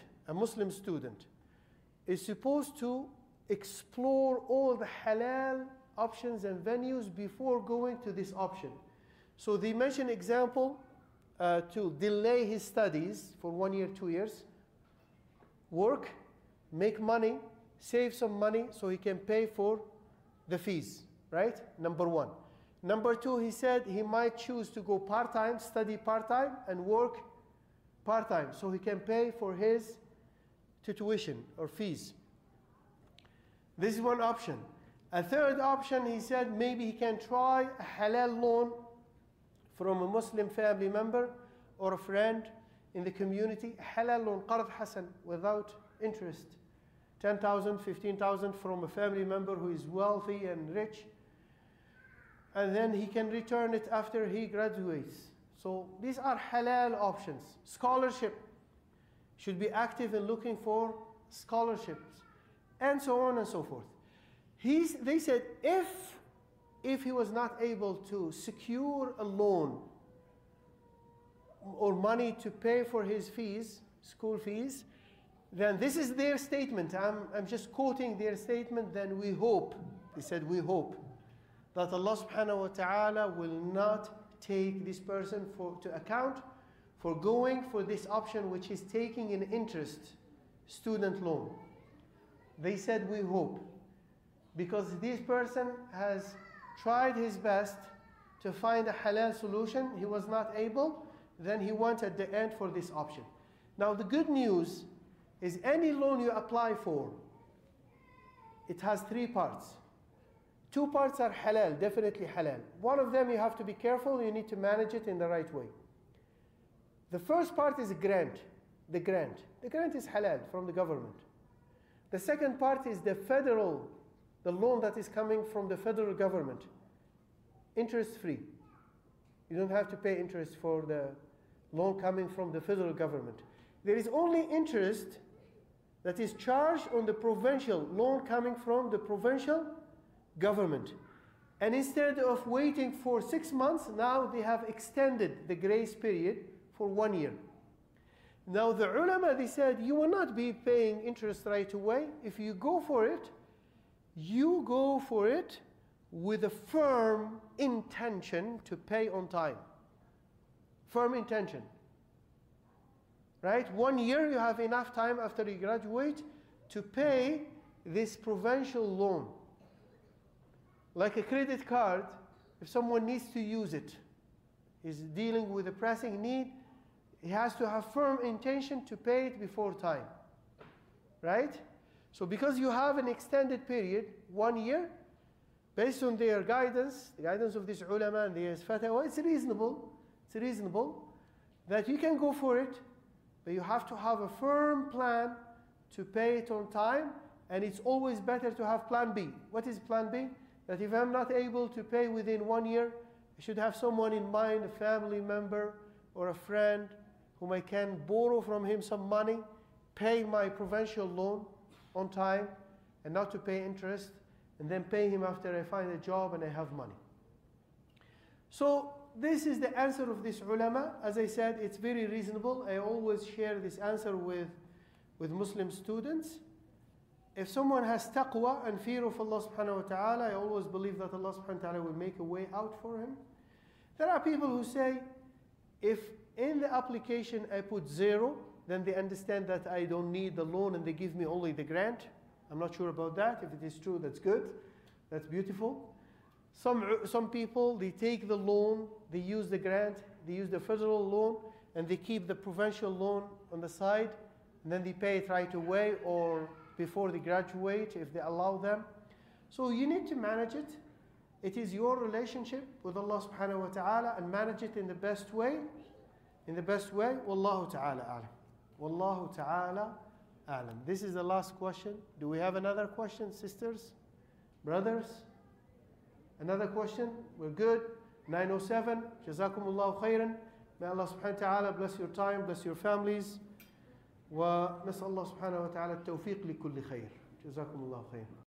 [SPEAKER 2] is supposed to explore all the halal options and venues before going to this option. So they mention example to delay his studies for 1 year, 2 years, work, make money, save some money so he can pay for the fees, right? Number one. Number two, he said he might choose to go part-time, study part-time, and work part-time so he can pay for his tuition or fees. This is one option. A third option, he said maybe he can try a halal loan from a Muslim family member or a friend in the community. Halal loan, qard hasan, without interest. 10,000, 15,000 from a family member who is wealthy and rich. And then he can return it after he graduates. So these are halal options. Scholarship, should be active in looking for scholarships, and so on and so forth. They said if he was not able to secure a loan or money to pay for his fees, school fees, then this is their statement. I'm just quoting their statement. Then we hope, they said, we hope that Allah subhanahu wa ta'ala will not take this person to account for going for this option, which is taking an interest student loan. They said we hope, because this person has tried his best to find a halal solution. He was not able. Then he went at the end for this option. Now the good news is any loan you apply for, it has 3 parts. 2 parts are halal, definitely halal. One of them you have to be careful, you need to manage it in the right way. The first part is a grant, the grant. The grant is halal from the government. The second part is the loan that is coming from the federal government, interest-free. You don't have to pay interest for the loan coming from the federal government. There is only interest that is charged on the provincial loan coming from the provincial government. And instead of waiting for 6 months, now they have extended the grace period for 1 year. Now the ulama, they said, you will not be paying interest right away. If you go for it, you go for it with a firm intention to pay on time. Firm intention. Right? 1 year you have enough time after you graduate to pay this provincial loan. Like a credit card, if someone needs to use it, is dealing with a pressing need, he has to have firm intention to pay it before time. Right? So because you have an extended period, 1 year, based on their guidance, the guidance of this ulama and their fatwa, it's reasonable that you can go for it, but you have to have a firm plan to pay it on time, and it's always better to have plan B. What is plan B? That if I'm not able to pay within 1 year, I should have someone in mind, a family member or a friend, whom I can borrow from him some money, pay my provincial loan on time, and not to pay interest, and then pay him after I find a job and I have money. So this is the answer of this ulama. As I said, it's very reasonable. I always share this answer with Muslim students. If someone has taqwa and fear of Allah subhanahu wa ta'ala, I always believe that Allah subhanahu wa ta'ala will make a way out for him. There are people who say, if in the application I put 0, then they understand that I don't need the loan and they give me only the grant. I'm not sure about that. If it is true, that's good. That's beautiful. Some people, they take the loan, they use the grant, they use the federal loan, and they keep the provincial loan on the side, and then they pay it right away or before they graduate, if they allow them. So you need to manage it. It is your relationship with Allah subhanahu wa ta'ala, and manage it in the best way. In the best way. Wallahu ta'ala a'lam. Wallahu ta'ala a'lam. This is the last question. Do we have another question, sisters? Brothers? Another question? We're good. 9:07. Jazakumullahu khairan. May Allah subhanahu wa ta'ala bless your time, bless your families. ونسأل الله سبحانه وتعالى التوفيق لكل خير. جزاكم الله خير.